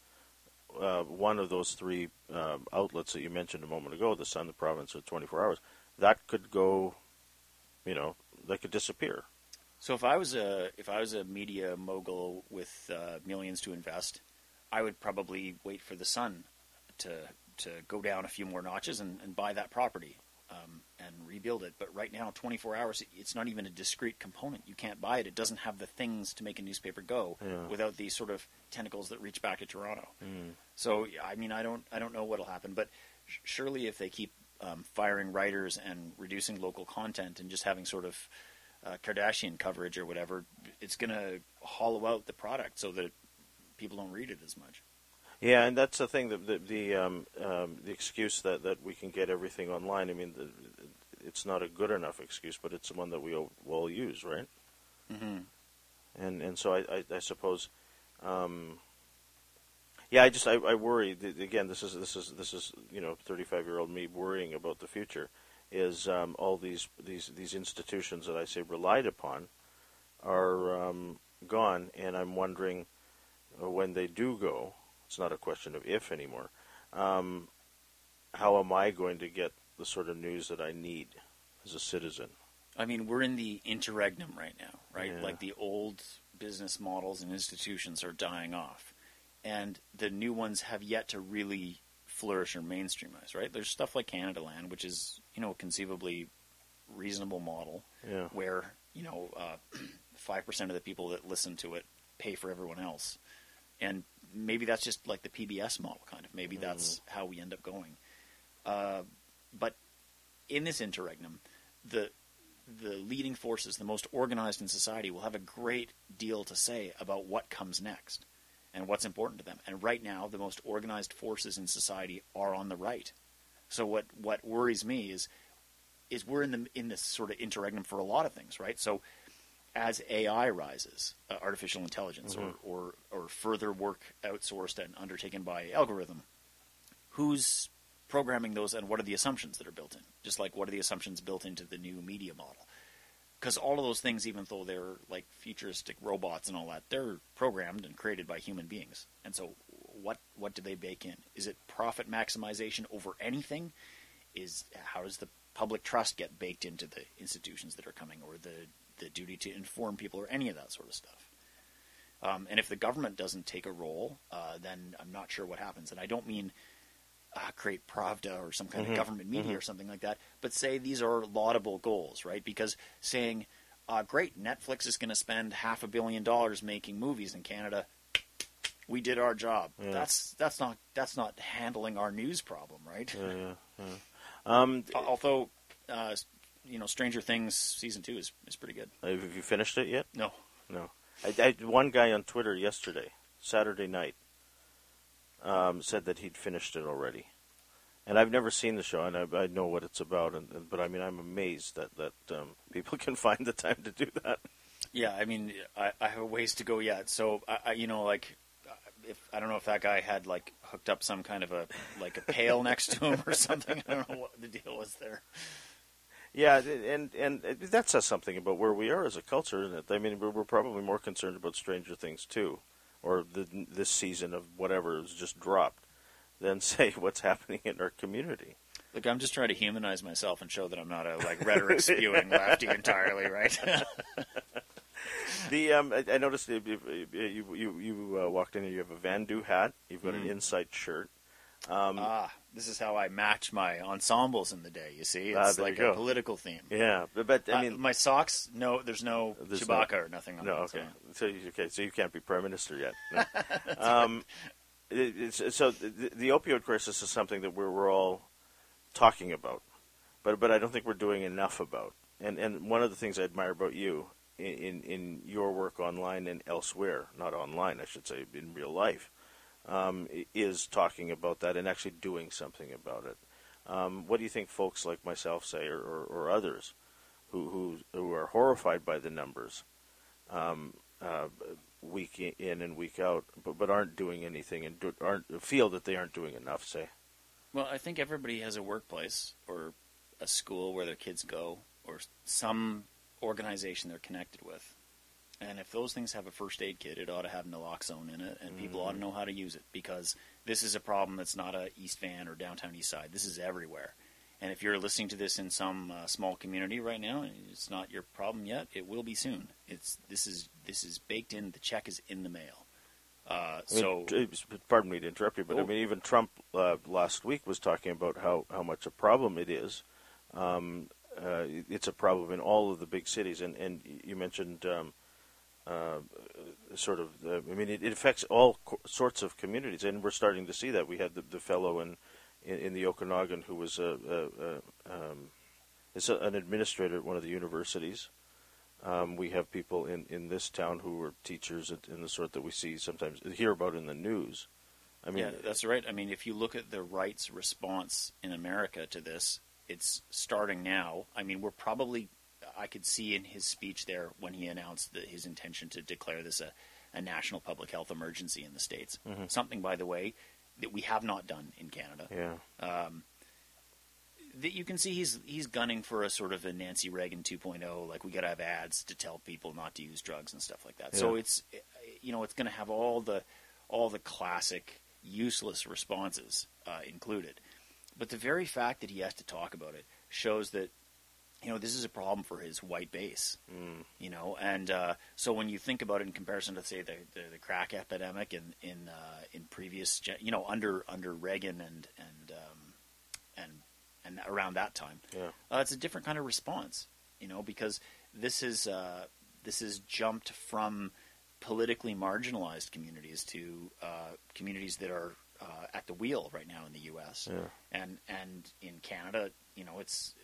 Speaker 1: uh, one of those three uh, outlets that you mentioned a moment ago, the Sun, the Province, or twenty-four hours, that could go, you know, that could disappear.
Speaker 2: So if I was a if I was a media mogul with uh, millions to invest, I would probably wait for the Sun to to go down a few more notches and, and buy that property um, and rebuild it. But right now, twenty-four hours, it's not even a discrete component. You can't buy it. It doesn't have the things to make a newspaper go
Speaker 1: yeah.
Speaker 2: without these sort of tentacles that reach back to Toronto.
Speaker 1: Mm.
Speaker 2: So I mean, I don't I don't know what'll happen, but sh- surely if they keep um, firing writers and reducing local content and just having sort of Uh, Kardashian coverage or whatever, it's going to hollow out the product so that people don't read it as much.
Speaker 1: Yeah, and that's the thing, the the the, um, um, the excuse that, that we can get everything online. I mean, the, it's not a good enough excuse, but it's the one that we all, all use, right?
Speaker 2: Mm-hmm.
Speaker 1: And and so I, I, I suppose, um, yeah, I just I, I worry that, again. This is this is this is you know thirty-five year old me worrying about the future. Is um, all these, these these institutions that I say relied upon are um, gone, and I'm wondering uh, when they do go. It's not a question of if anymore. Um, how am I going to get the sort of news that I need as a citizen?
Speaker 2: I mean, we're in the interregnum right now, right?
Speaker 1: Yeah.
Speaker 2: Like the old business models and institutions are dying off, and the new ones have yet to really flourish or mainstreamize, right? There's stuff like Canada Land, which is, you know, a conceivably reasonable model
Speaker 1: yeah.
Speaker 2: where, you know, uh, five percent of the people that listen to it pay for everyone else. And maybe that's just like the P B S model, kind of. Maybe that's mm. how we end up going. Uh, but in this interregnum, the the leading forces, the most organized in society, will have a great deal to say about what comes next and what's important to them. And right now, the most organized forces in society are on the right. So what, what worries me is is we're in the in this sort of interregnum for a lot of things, right? So as A I rises, uh, artificial intelligence, mm-hmm. or, or or further work outsourced and undertaken by algorithm, who's programming those, and what are the assumptions that are built in? Just like what are the assumptions built into the new media model? Because all of those things, even though they're like futuristic robots and all that, they're programmed and created by human beings. And so what what do they bake in? Is it profit maximization over anything? Is how does the public trust get baked into the institutions that are coming, or the, the duty to inform people, or any of that sort of stuff? Um, and if the government doesn't take a role, uh, then I'm not sure what happens. And I don't mean Uh, create Pravda or some kind mm-hmm. of government media mm-hmm. or something like that, but say these are laudable goals, right? Because saying, uh, great, Netflix is going to spend half a billion dollars making movies in Canada, we did our job. Yeah. That's that's not that's not handling our news problem, right?
Speaker 1: Yeah, yeah, yeah. Um,
Speaker 2: Although, uh, you know, Stranger Things season two is, is pretty good.
Speaker 1: Have you finished it yet?
Speaker 2: No.
Speaker 1: No. I, I one guy on Twitter yesterday, Saturday night, Um, said that he'd finished it already, and I've never seen the show, and I, I know what it's about. And, and but I mean, I'm amazed that that um, people can find the time to do that.
Speaker 2: Yeah, I mean, I, I have a ways to go yet. So I, I, you know, like, if I don't know if that guy had like hooked up some kind of a like a pail next to him or something. I don't know what the deal was there.
Speaker 1: Yeah, and and that says something about where we are as a culture, isn't it? I mean, we're, we're probably more concerned about Stranger Things too, or the, this season of whatever is just dropped, than say what's happening in our community.
Speaker 2: Look, I'm just trying to humanize myself and show that I'm not a like rhetoric spewing lefty entirely, right?
Speaker 1: the um, I, I noticed you you you, you uh, walked in and you have a Van Doo hat. You've got mm. an Insight shirt. Um,
Speaker 2: ah, this is how I match my ensembles in the day. You see, it's
Speaker 1: ah,
Speaker 2: like a political theme.
Speaker 1: Yeah, but, but I mean,
Speaker 2: uh, my socks. No, there's no there's Chewbacca no, or nothing on
Speaker 1: no,
Speaker 2: them.
Speaker 1: Okay, so you, okay, so you can't be prime minister yet. No. um, it, it's, so the, the opioid crisis is something that we're, we're all talking about, but but I don't think we're doing enough about. And and one of the things I admire about you in in, in your work online and elsewhere, not online, I should say, in real life. Um, is talking about that and actually doing something about it. Um, what do you think folks like myself say, or, or, or others who, who who are horrified by the numbers um, uh, week in and week out, but, but aren't doing anything and do, aren't feel that they aren't doing enough, say?
Speaker 2: Well, I think everybody has a workplace or a school where their kids go, or some organization they're connected with. And if those things have a first aid kit, it ought to have naloxone in it, and people mm. ought to know how to use it, because this is a problem that's not a East Van or downtown East Side. This is everywhere. And if you're listening to this in some uh, small community right now, and it's not your problem yet, it will be soon. It's this is this is baked in. The check is in the mail. Uh,
Speaker 1: I mean,
Speaker 2: so,
Speaker 1: pardon me to interrupt you, but
Speaker 2: oh.
Speaker 1: I mean, even Trump uh, last week was talking about how, how much a problem it is. Um, uh, it's a problem in all of the big cities, and and you mentioned. Um, Uh, sort of, uh, I mean, it, it affects all co- sorts of communities, and we're starting to see that. We had the, the fellow in, in, in the Okanagan who was a, a, a, um, is a, an administrator at one of the universities. Um, we have people in, in this town who are teachers in the sort that we see sometimes hear about in the news. I mean,
Speaker 2: yeah, that's right. I mean, if you look at the right's response in America to this, it's starting now. I mean, we're probably. I could see in his speech there when he announced the, his intention to declare this a, a national public health emergency in the States. Mm-hmm. Something, by the way, that we have not done in Canada.
Speaker 1: Yeah. Um,
Speaker 2: that you can see he's he's gunning for a sort of a Nancy Reagan two point oh, like we got to have ads to tell people not to use drugs and stuff like that. Yeah. So it's you know it's going to have all the all the classic useless responses uh, included. But the very fact that he has to talk about it shows that. You know, this is a problem for his white base, mm. you know, and uh, so when you think about it in comparison to, say, the, the, the crack epidemic in in, uh, in previous, you know, under under Reagan and and um, and and around that time,
Speaker 1: yeah.
Speaker 2: uh, it's a different kind of response, you know, because this is uh, this is jumped from politically marginalized communities to uh, communities that are uh, at the wheel right now in the U S
Speaker 1: Yeah.
Speaker 2: and and in Canada, you know, it's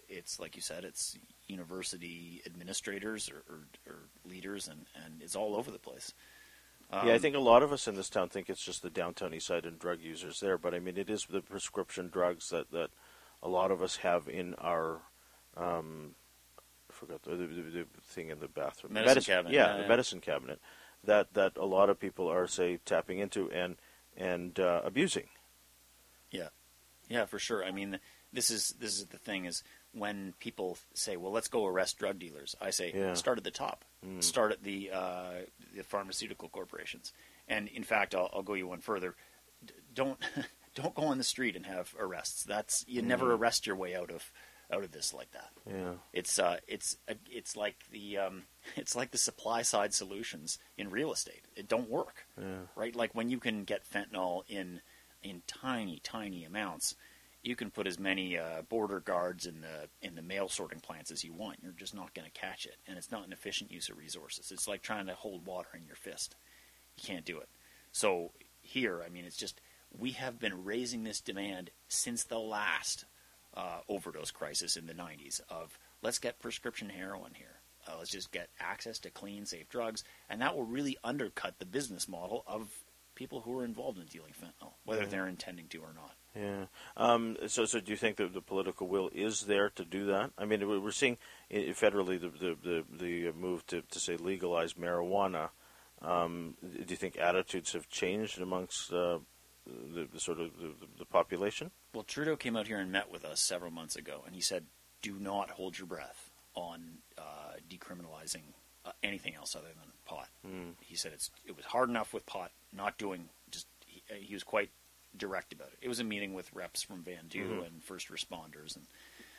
Speaker 2: it's like you said, it's university administrators or, or, or leaders, and, and it's all over the place. Um,
Speaker 1: yeah, I think a lot of us in this town think it's just the downtown east side and drug users there, but I mean, it is the prescription drugs that, that a lot of us have in our, um, I forgot the, the, the thing in the bathroom.
Speaker 2: Medicine, medicine cabinet.
Speaker 1: Yeah,
Speaker 2: yeah,
Speaker 1: the
Speaker 2: yeah.
Speaker 1: medicine cabinet that, that a lot of people are, say, tapping into and, and uh, abusing.
Speaker 2: Yeah, yeah, for sure. I mean, this is this is the thing is when people say, "Well, let's go arrest drug dealers," I say,
Speaker 1: yeah.
Speaker 2: start at the top, mm. start at the uh, the pharmaceutical corporations, and in fact, I'll, I'll go you one further. D- don't don't go on the street and have arrests. That's you mm. never arrest your way out of out of this like that.
Speaker 1: Yeah,
Speaker 2: it's uh, it's uh, it's like the um, it's like the supply side solutions in real estate. It don't work,
Speaker 1: yeah.
Speaker 2: right? Like when you can get fentanyl in. in tiny, tiny amounts, you can put as many uh, border guards in the in the mail sorting plants as you want. You're just not going to catch it, and it's not an efficient use of resources. It's like trying to hold water in your fist. You can't do it. So here, I mean, it's just we have been raising this demand since the last uh, overdose crisis in the nineties of let's get prescription heroin here. Uh, let's just get access to clean, safe drugs, and that will really undercut the business model of people who are involved in dealing fentanyl, whether yeah. they're intending to or not.
Speaker 1: Yeah. Um, so, so do you think that the political will is there to do that? I mean, we're seeing federally the the, the, the move to, to say legalize marijuana. Um, do you think attitudes have changed amongst uh, the, the sort of the, the population?
Speaker 2: Well, Trudeau came out here and met with us several months ago, and he said, "Do not hold your breath on uh, decriminalizing uh, anything else other than pot." Mm. He said it's it was hard enough with pot. Not doing just he, he was quite direct about it. It was a meeting with reps from Van Du mm-hmm. and first responders, and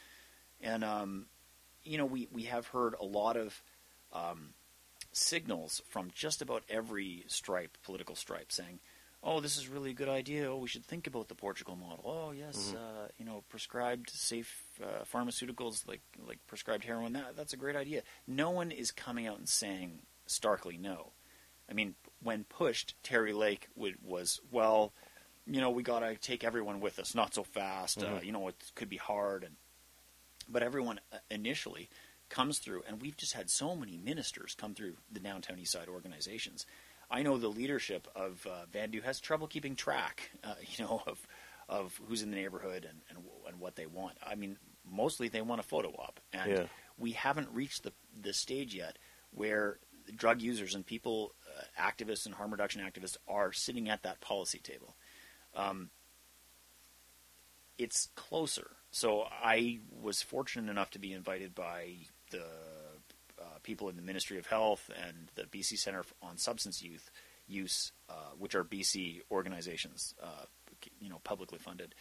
Speaker 2: and um, you know we, we have heard a lot of um, signals from just about every stripe, political stripe, saying, "Oh, this is really a good idea. Oh, we should think about the Portugal model. Oh, yes, mm-hmm. uh, you know, prescribed safe uh, pharmaceuticals like like prescribed heroin. That that's a great idea." No one is coming out and saying starkly no. I mean, when pushed, Terry Lake would, was, well, you know, we got to take everyone with us, not so fast. Mm-hmm. Uh, you know, it could be hard. And But everyone initially comes through, and we've just had so many ministers come through the downtown east side organizations. I know the leadership of uh, Van Du has trouble keeping track, uh, you know, of of who's in the neighborhood and, and, and what they want. I mean, mostly they want a photo op. And yeah. we haven't reached the the stage yet where drug users and people, uh, activists and harm reduction activists, are sitting at that policy table. Um, it's closer. So I was fortunate enough to be invited by the uh, people in the Ministry of Health and the B C Centre on Substance Youth Use, uh, which are B C organizations, uh, you know, publicly funded,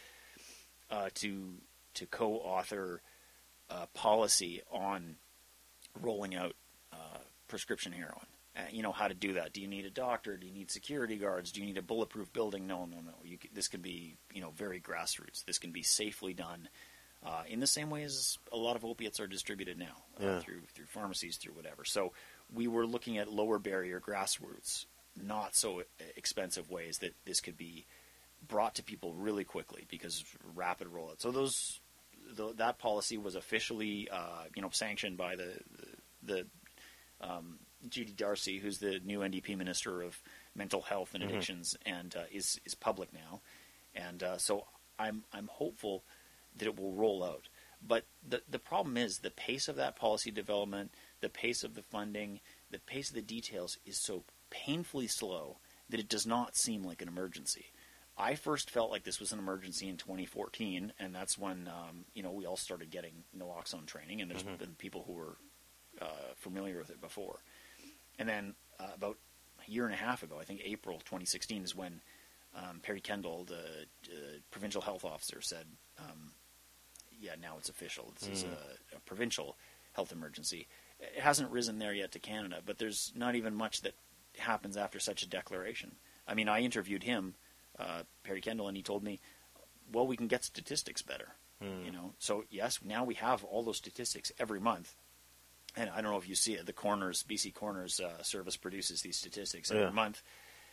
Speaker 2: uh, to to co-author uh, policy on rolling out uh, prescription heroin. Uh, you know, how to do that. Do you need a doctor? Do you need security guards? Do you need a bulletproof building? No, no, no. You, this can be, you know, very grassroots. This can be safely done uh, in the same way as a lot of opiates are distributed now uh, yeah. through through pharmacies, through whatever. So we were looking at lower barrier grassroots, not so expensive ways that this could be brought to people really quickly because rapid rollout. So those the, that policy was officially, uh, you know, sanctioned by the the, the um, G D Darcy, who's the new N D P Minister of Mental Health and Addictions, mm-hmm. and uh, is is public now, and uh, so I'm I'm hopeful that it will roll out. But the the problem is the pace of that policy development, the pace of the funding, the pace of the details is so painfully slow that it does not seem like an emergency. I first felt like this was an emergency in twenty fourteen, and that's when um, you know we all started getting naloxone training, and there's mm-hmm. been people who were uh, familiar with it before. And then uh, about a year and a half ago, I think April twenty sixteen is when um, Perry Kendall, the uh, provincial health officer, said, um, yeah, now it's official. This mm. is a, a provincial health emergency. It hasn't risen there yet to Canada, but there's not even much that happens after such a declaration. I mean, I interviewed him, uh, Perry Kendall, and he told me, well, we can get statistics better. Mm. You know, so yes, now we have all those statistics every month. And I don't know if you see it, the Corners, B C Corners uh, service produces these statistics every yeah. month.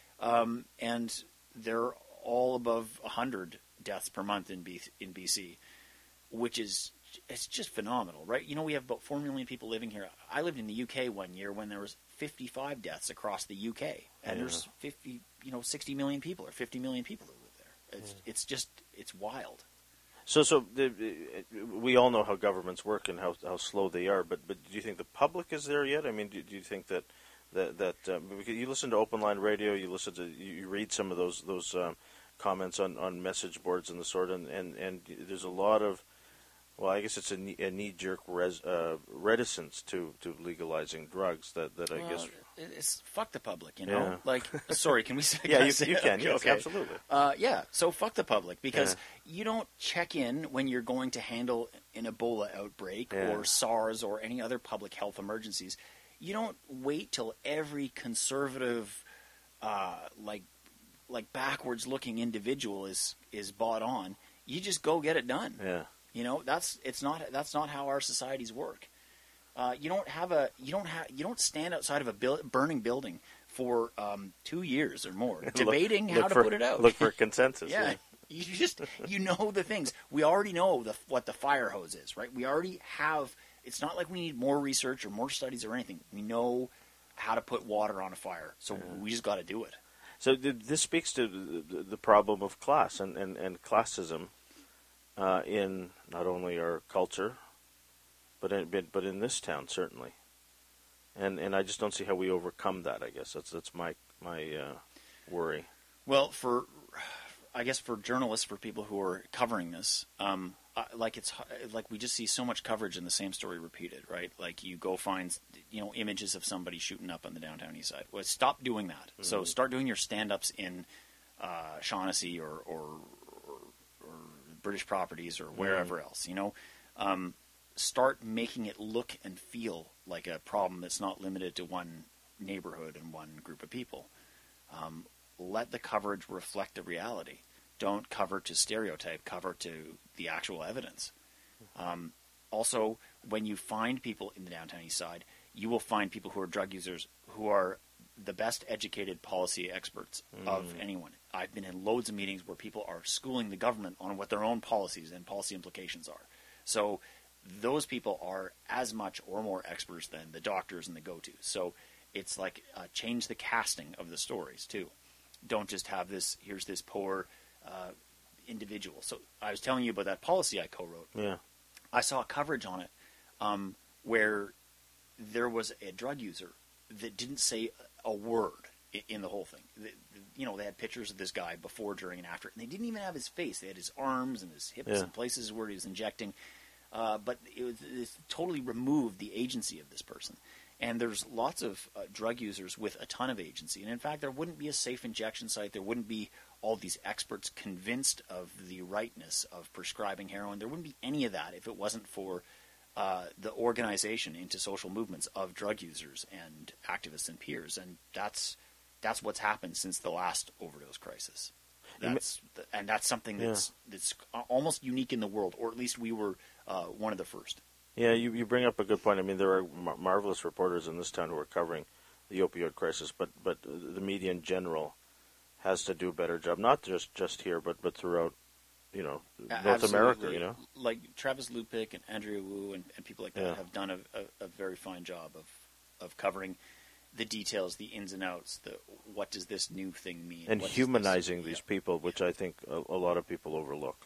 Speaker 2: Um, and they're all above one hundred deaths per month in, B- in B C, which is it's just phenomenal, right? You know, we have about four million people living here. I lived in the U K one year when there was fifty-five deaths across the U K, and yeah. there's fifty, you know, sixty million people or fifty million people that live there. It's yeah. it's just it's wild.
Speaker 1: So, so the, we all know how governments work and how how slow they are. But, but do you think the public is there yet? I mean, do, do you think that that that um, you listen to Open Line Radio, you listen to you read some of those those um, comments on, on message boards and the sort, and, and, and there's a lot of, well, I guess it's a, knee, a knee-jerk res, uh, reticence to, to legalizing drugs that, that I
Speaker 2: well,
Speaker 1: guess...
Speaker 2: It's fuck the public, you know?
Speaker 1: Yeah.
Speaker 2: Like, sorry, can we say
Speaker 1: Yeah, you,
Speaker 2: say
Speaker 1: you can, yes,
Speaker 2: okay.
Speaker 1: absolutely.
Speaker 2: Uh, yeah, so fuck the public, because
Speaker 1: yeah.
Speaker 2: you don't check in when you're going to handle an Ebola outbreak
Speaker 1: yeah.
Speaker 2: or SARS or any other public health emergencies. You don't wait till every conservative, uh, like, like backwards-looking individual is is bought on. You just go get it done.
Speaker 1: Yeah.
Speaker 2: You know, that's it's not that's not how our societies work. Uh, you don't have a you don't have you don't stand outside of a bil- burning building for um, two years or more debating
Speaker 1: look,
Speaker 2: how
Speaker 1: look
Speaker 2: to
Speaker 1: for,
Speaker 2: put it out.
Speaker 1: Look for consensus.
Speaker 2: yeah.
Speaker 1: yeah.
Speaker 2: You just you know the things. We already know the, what the fire hose is, right? We already have. It's not like we need more research or more studies or anything. We know how to put water on a fire, so yeah. we just got to do it.
Speaker 1: So this speaks to the, the problem of class and, and, and classism uh, in not only our culture, but in, but in this town certainly. And and I just don't see how we overcome that. I guess that's that's my my uh, worry.
Speaker 2: Well, for I guess for journalists, for people who are covering this, um, uh, like it's like we just see so much coverage and the same story repeated, right? Like you go find, you know, images of somebody shooting up on the downtown east side. Well, stop doing that. Mm-hmm. So start doing your stand-ups in uh, Shaughnessy or, or, or, or British Properties or wherever mm-hmm. else. You know, um, start making it look and feel like a problem that's not limited to one neighborhood and one group of people. Um, let the coverage reflect the reality. Don't cover to stereotype, cover to the actual evidence. Um, also, when you find people in the downtown east side, you will find people who are drug users who are the best educated policy experts mm. of anyone. I've been in loads of meetings where people are schooling the government on what their own policies and policy implications are. So those people are as much or more experts than the doctors and the go-tos. So it's like uh, change the casting of the stories, too. Don't just have this, here's this poor uh, individual. So I was telling you about that policy I co-wrote.
Speaker 1: Yeah.
Speaker 2: I saw coverage on it um, where there was a drug user that didn't say a word in the whole thing. The, the, you know, they had pictures of this guy before, during, and after, and they didn't even have his face. They had his arms and his hips yeah. and places where he was injecting. Uh, but it, was, it totally removed the agency of this person. And there's lots of uh, drug users with a ton of agency. And in fact, there wouldn't be a safe injection site. There wouldn't be all these experts convinced of the rightness of prescribing heroin. There wouldn't be any of that if it wasn't for uh, the organization into social movements of drug users and activists and peers. And that's that's what's happened since the last overdose crisis. That's and that's something that's yeah. that's almost unique in the world, or at least we were uh, one of the first.
Speaker 1: Yeah, you, you bring up a good point. I mean, there are mar- marvelous reporters in this town who are covering the opioid crisis, but but the media in general has to do a better job, not just, just here, but, but throughout, you know, North
Speaker 2: Absolutely.
Speaker 1: America, you know?
Speaker 2: Like Travis Lupick and Andrea Wu and, and people like that
Speaker 1: yeah.
Speaker 2: have done a, a, a very fine job of, of covering the details, the ins and outs, the what does this new thing mean.
Speaker 1: And
Speaker 2: what
Speaker 1: humanizing
Speaker 2: this,
Speaker 1: these
Speaker 2: yeah.
Speaker 1: people, which I think a, a lot of people overlook.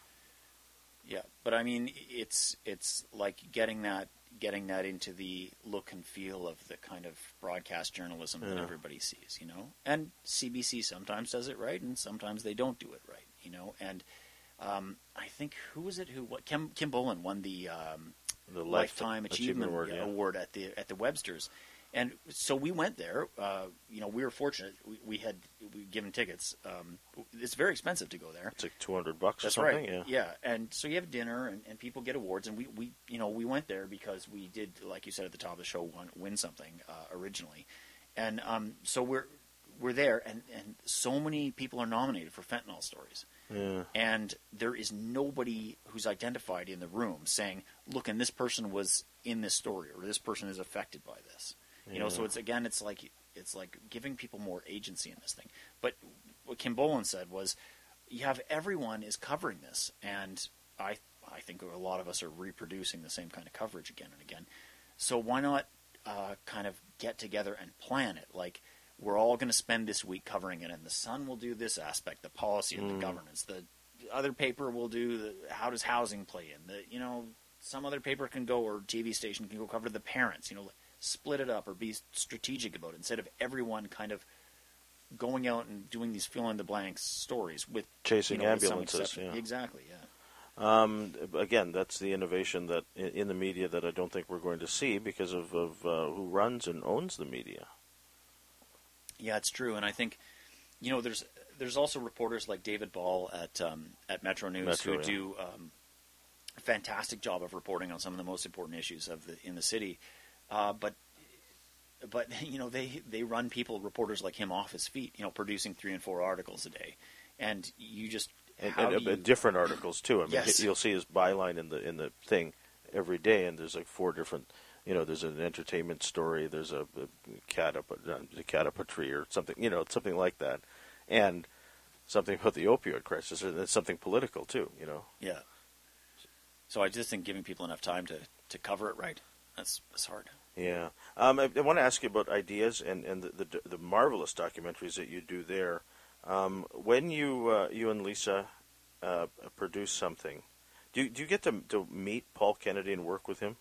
Speaker 2: Yeah, but I mean, it's it's like getting that getting that into the look and feel of the kind of broadcast journalism
Speaker 1: yeah.
Speaker 2: that everybody sees, you know. And C B C sometimes does it right, and sometimes they don't do it right, you know. And um, I think who was it who what Kim Kim Bolan won the, um,
Speaker 1: the
Speaker 2: Lifetime Achievement,
Speaker 1: Achievement Award, yeah.
Speaker 2: Award at the at the Websters. And so we went there. Uh, you know, we were fortunate. We, we had we given tickets. Um, it's very expensive to go there.
Speaker 1: It's like two hundred bucks
Speaker 2: That's
Speaker 1: or something.
Speaker 2: Right.
Speaker 1: Yeah.
Speaker 2: Yeah. And so you have dinner, and, and people get awards. And we, we, you know, we went there because we did, like you said at the top of the show, win, win something uh, originally. And um, so we're we're there, and, and so many people are nominated for fentanyl stories.
Speaker 1: Yeah.
Speaker 2: And there is nobody who's identified in the room saying, "Look, and this person was in this story, or this person is affected by this." You know,
Speaker 1: yeah.
Speaker 2: so it's again, it's like it's like giving people more agency in this thing. But what Kim Bolan said was, you have everyone is covering this, and I I think a lot of us are reproducing the same kind of coverage again and again. So why not uh, kind of get together and plan it? Like, we're all going to spend this week covering it, and the Sun will do this aspect, the policy and mm. the governance. The other paper will do the, how does housing play in. The, you know, some other paper can go, or T V station can go cover the parents. You know, split it up or be strategic about it instead of everyone kind of going out and doing these fill-in-the-blanks stories with
Speaker 1: chasing
Speaker 2: you know,
Speaker 1: ambulances. Yeah.
Speaker 2: Exactly, yeah.
Speaker 1: Um, again, that's the innovation that in the media that I don't think we're going to see because of, of uh, who runs and owns the media.
Speaker 2: Yeah, it's true, and I think you know there's there's also reporters like David Ball at um, at Metro News
Speaker 1: Metro,
Speaker 2: who
Speaker 1: yeah.
Speaker 2: do um, a fantastic job of reporting on some of the most important issues of the in the city, uh, but. But you know they, they run people reporters like him off his feet. You know, producing three and four articles a day, and you just
Speaker 1: and,
Speaker 2: how
Speaker 1: and,
Speaker 2: do you...
Speaker 1: and different articles too. I mean,
Speaker 2: yes.
Speaker 1: you'll see his byline in the in the thing every day, and there's like four different. You know, there's an entertainment story. There's a, a cat up a cat up a tree or something. You know, something like that, and something about the opioid crisis, and it's something political too. You know.
Speaker 2: Yeah. So I just think giving people enough time to, to cover it right. That's that's hard.
Speaker 1: Yeah. Um, I, I want to ask you about ideas and, and the, the the marvelous documentaries that you do there. Um, when you uh, you and Lisa uh, produce something, do you, do you get to, to meet Paul Kennedy and work with him?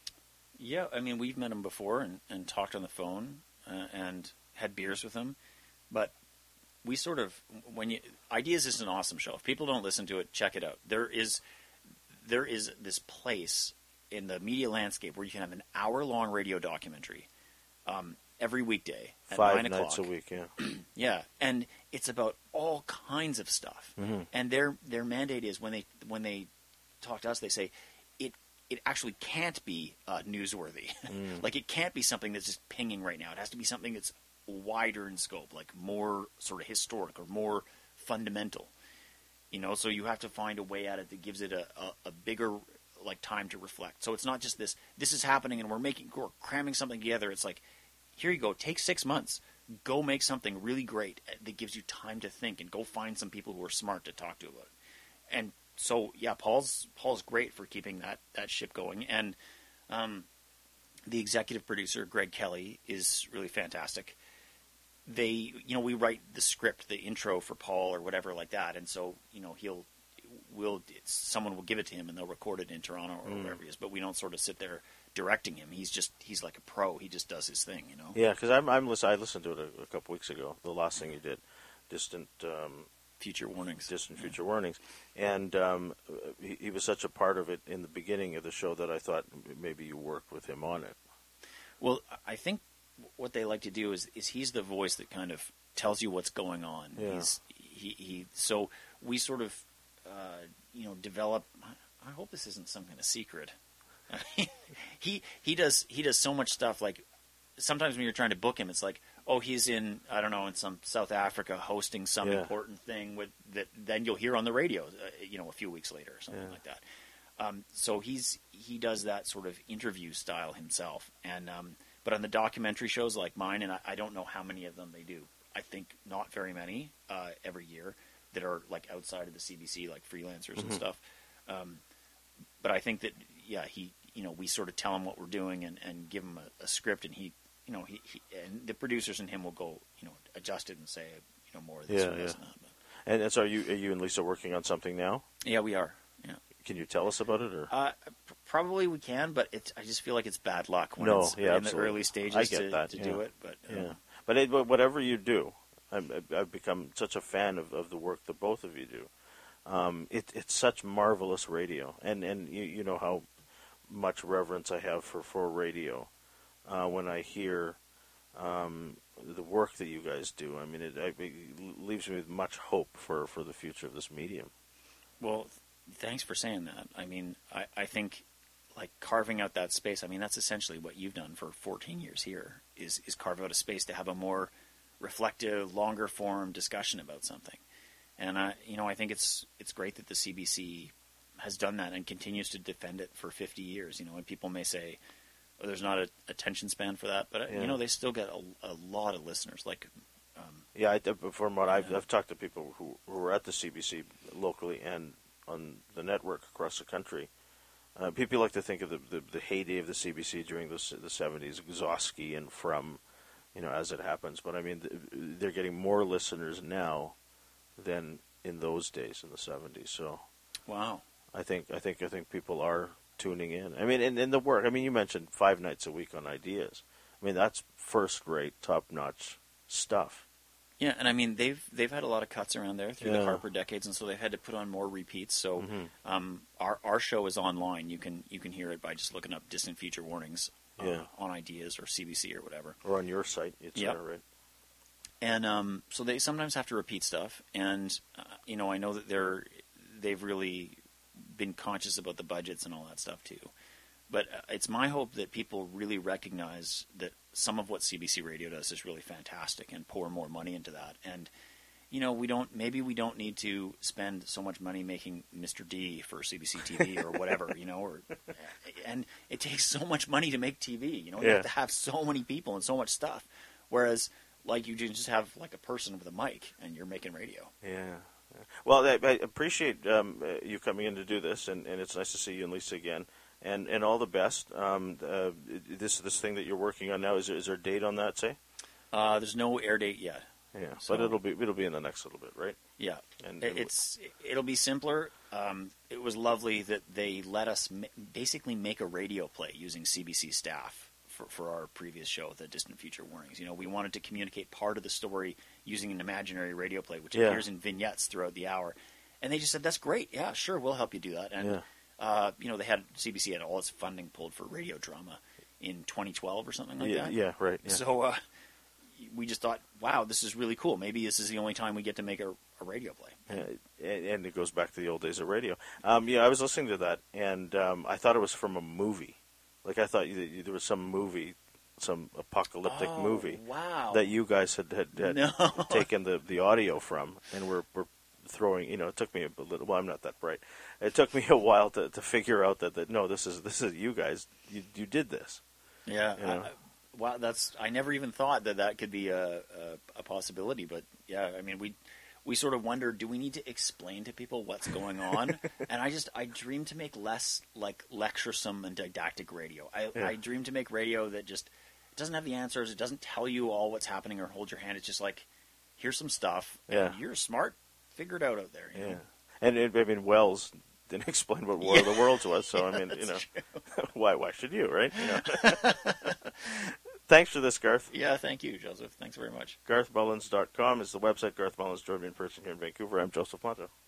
Speaker 2: Yeah, I mean, we've met him before and, and talked on the phone uh, and had beers with him. But we sort of, when you, Ideas is an awesome show. If people don't listen to it, check it out. There is there is this place in the media landscape where you can have an hour-long radio documentary um, every weekday at
Speaker 1: Five
Speaker 2: nine o'clock.
Speaker 1: nights a week, yeah.
Speaker 2: Yeah, and it's about all kinds of stuff.
Speaker 1: Mm-hmm.
Speaker 2: And their their mandate is when they when they talk to us, they say it it actually can't be uh, newsworthy. Mm. Like it can't be something that's just pinging right now. It has to be something that's wider in scope, like more sort of historic or more fundamental. You know, so you have to find a way at it that gives it a, a, a bigger like time to reflect. So it's not just this, this is happening and we're making, we're cramming something together. It's like, here you go, take six months, go make something really great that gives you time to think and go find some people who are smart to talk to about it. And so, yeah, Paul's, Paul's great for keeping that, that ship going. And um, the executive producer, Greg Kelly, is really fantastic. They, you know, we write the script, the intro for Paul or whatever like that. And so, you know, he'll, Will someone will give it to him and they'll record it in Toronto or mm. wherever he is, but we don't sort of sit there directing him. He's just he's like a pro. He just does his thing, you know.
Speaker 1: Yeah, because I'm I'm listen, I listened to it a, a couple weeks ago. The last thing he did, distant um,
Speaker 2: future warnings,
Speaker 1: distant
Speaker 2: yeah.
Speaker 1: future warnings, and um, he, he was such a part of it in the beginning of the show that I thought maybe you worked with him on it.
Speaker 2: Well, I think what they like to do is is he's the voice that kind of tells you what's going on.
Speaker 1: Yeah.
Speaker 2: He's he he. So we sort of. Uh, you know, develop. I hope this isn't some kind of secret. he he does he does so much stuff. Like sometimes when you're trying to book him, it's like, oh, he's in I don't know in some South Africa hosting some
Speaker 1: yeah.
Speaker 2: important thing with that. Then you'll hear on the radio, uh, you know, a few weeks later or something
Speaker 1: yeah.
Speaker 2: like that. Um, so he's he does that sort of interview style himself. And um, but on the documentary shows like mine, and I, I don't know how many of them they do. I think not very many uh, every year. That are like outside of the C B C, like freelancers
Speaker 1: mm-hmm.
Speaker 2: and stuff. Um, but I think that, yeah, he, you know, we sort of tell him what we're doing and, and give him a, a script, and he, you know, he, he and the producers and him will go, you know, adjust it and say, you know, more of this
Speaker 1: yeah,
Speaker 2: or this
Speaker 1: yeah.
Speaker 2: and that. But.
Speaker 1: And, and so, are you are you and Lisa working on something now?
Speaker 2: Yeah, we are. Yeah.
Speaker 1: Can you tell us about it, or
Speaker 2: uh, probably we can, but it's, I just feel like it's bad luck when
Speaker 1: no,
Speaker 2: it's
Speaker 1: yeah,
Speaker 2: in
Speaker 1: absolutely.
Speaker 2: the early stages
Speaker 1: I get
Speaker 2: to,
Speaker 1: that,
Speaker 2: to
Speaker 1: yeah.
Speaker 2: do it. But um,
Speaker 1: yeah, but, it, but whatever you do. I'm, I've become such a fan of, of the work that both of you do. Um, it, it's such marvelous radio, and and you, you know how much reverence I have for, for radio uh, when I hear um, the work that you guys do. I mean, it, it leaves me with much hope for, for the future of this medium.
Speaker 2: Well, thanks for saying that. I mean, I, I think like carving out that space. I mean, that's essentially what you've done for fourteen years here. Is is carve out a space to have a more reflective, longer form discussion about something. And I, you know, I think it's it's great that the C B C has done that and continues to defend it for fifty years. You know, and people may say, oh, there's not a attention span for that, but
Speaker 1: yeah.
Speaker 2: you know, they still get a, a lot of listeners. Like, um,
Speaker 1: yeah, I, from what I've
Speaker 2: yeah.
Speaker 1: I've talked to people who who were at the C B C locally and on the network across the country. Uh, people like to think of the, the, the heyday of the C B C during the, the seventies, Gzowski and From, you know, as it happens. But I mean, they're getting more listeners now than in those days in the seventies. So,
Speaker 2: wow,
Speaker 1: I think I think I think people are tuning in. I mean, in, in the work. I mean, you mentioned five nights a week on Ideas. I mean, that's first-rate, top-notch stuff.
Speaker 2: Yeah, and I mean they've they've had a lot of cuts around there through
Speaker 1: Yeah.
Speaker 2: the Harper decades, and so they've had to put on more repeats. So
Speaker 1: Mm-hmm.
Speaker 2: um, our our show is online. You can you can hear it by just looking up Distant Future Warnings uh,
Speaker 1: Yeah.
Speaker 2: on Ideas or C B C or whatever.
Speaker 1: Or on your site, it's
Speaker 2: Yep.
Speaker 1: there, right?
Speaker 2: And um, so they sometimes have to repeat stuff, and uh, you know I know that they're they've really been conscious about the budgets and all that stuff too. But uh, it's my hope that people really recognize that some of what C B C Radio does is really fantastic and pour more money into that. And you know we don't maybe we don't need to spend so much money making Mister D for C B C T V or whatever, you know, or and it takes so much money to make T V. You know, you
Speaker 1: Yeah.
Speaker 2: have to have so many people and so much stuff. Whereas like you just have like a person with a mic and you're making radio.
Speaker 1: Yeah. Well, I, I appreciate um, uh, you coming in to do this, and, and it's nice to see you and Lisa again. And and all the best. Um, uh, this this thing that you're working on now, is there, is there a date on that? Say.
Speaker 2: Uh, there's no air date yet.
Speaker 1: Yeah,
Speaker 2: So-
Speaker 1: but it'll be it'll be in the next little bit, right?
Speaker 2: Yeah,
Speaker 1: And-
Speaker 2: It- it's it'll be simpler. Um, it was lovely that they let us ma- basically make a radio play using C B C staff for, for our previous show, The Distant Future Warnings. You know, we wanted to communicate part of the story using an imaginary radio play, which
Speaker 1: Yeah.
Speaker 2: appears in vignettes throughout the hour. And they just said, "That's great. Yeah, sure, we'll help you do that." And
Speaker 1: Yeah.
Speaker 2: uh, you know, they had C B C had all its funding pulled for radio drama in twenty twelve or something like
Speaker 1: yeah,
Speaker 2: that.
Speaker 1: yeah, right. Yeah.
Speaker 2: So uh, we just thought, wow, this is really cool. Maybe this is the only time we get to make a, a radio play.
Speaker 1: Uh, and, and it goes back to the old days of radio. Um, yeah, I was listening to that, and um, I thought it was from a movie. Like I thought you, you, there was some movie, some apocalyptic
Speaker 2: Oh,
Speaker 1: movie
Speaker 2: wow.
Speaker 1: that you guys had had, had
Speaker 2: No.
Speaker 1: taken the, the audio from, and were were throwing. You know, it took me a little. Well, I'm not that bright. It took me a while to, to figure out that, that no, this is this is you guys. You you did this.
Speaker 2: Yeah.
Speaker 1: You know?
Speaker 2: I, wow, that's I never even thought that that could be a, a, a possibility. But yeah, I mean, we we sort of wondered, do we need to explain to people what's going on? And I just I dream to make less like lecturesome and didactic radio. I,
Speaker 1: Yeah.
Speaker 2: I dream to make radio that just it doesn't have the answers. It doesn't tell you all what's happening or hold your hand. It's just like, here's some stuff.
Speaker 1: Yeah.
Speaker 2: And you're smart. Figure it out out there. You
Speaker 1: Yeah,
Speaker 2: know?
Speaker 1: and it, I mean Wells didn't explain what War of the Worlds was, so I mean, you know, why why should you, right? You know. Thanks for this, Garth.
Speaker 2: Yeah. Thank you, Joseph. Thanks very much.
Speaker 1: Garth Mullins dot com is the website. Garth Mullins joined me in person here in Vancouver. I'm Joseph Monto.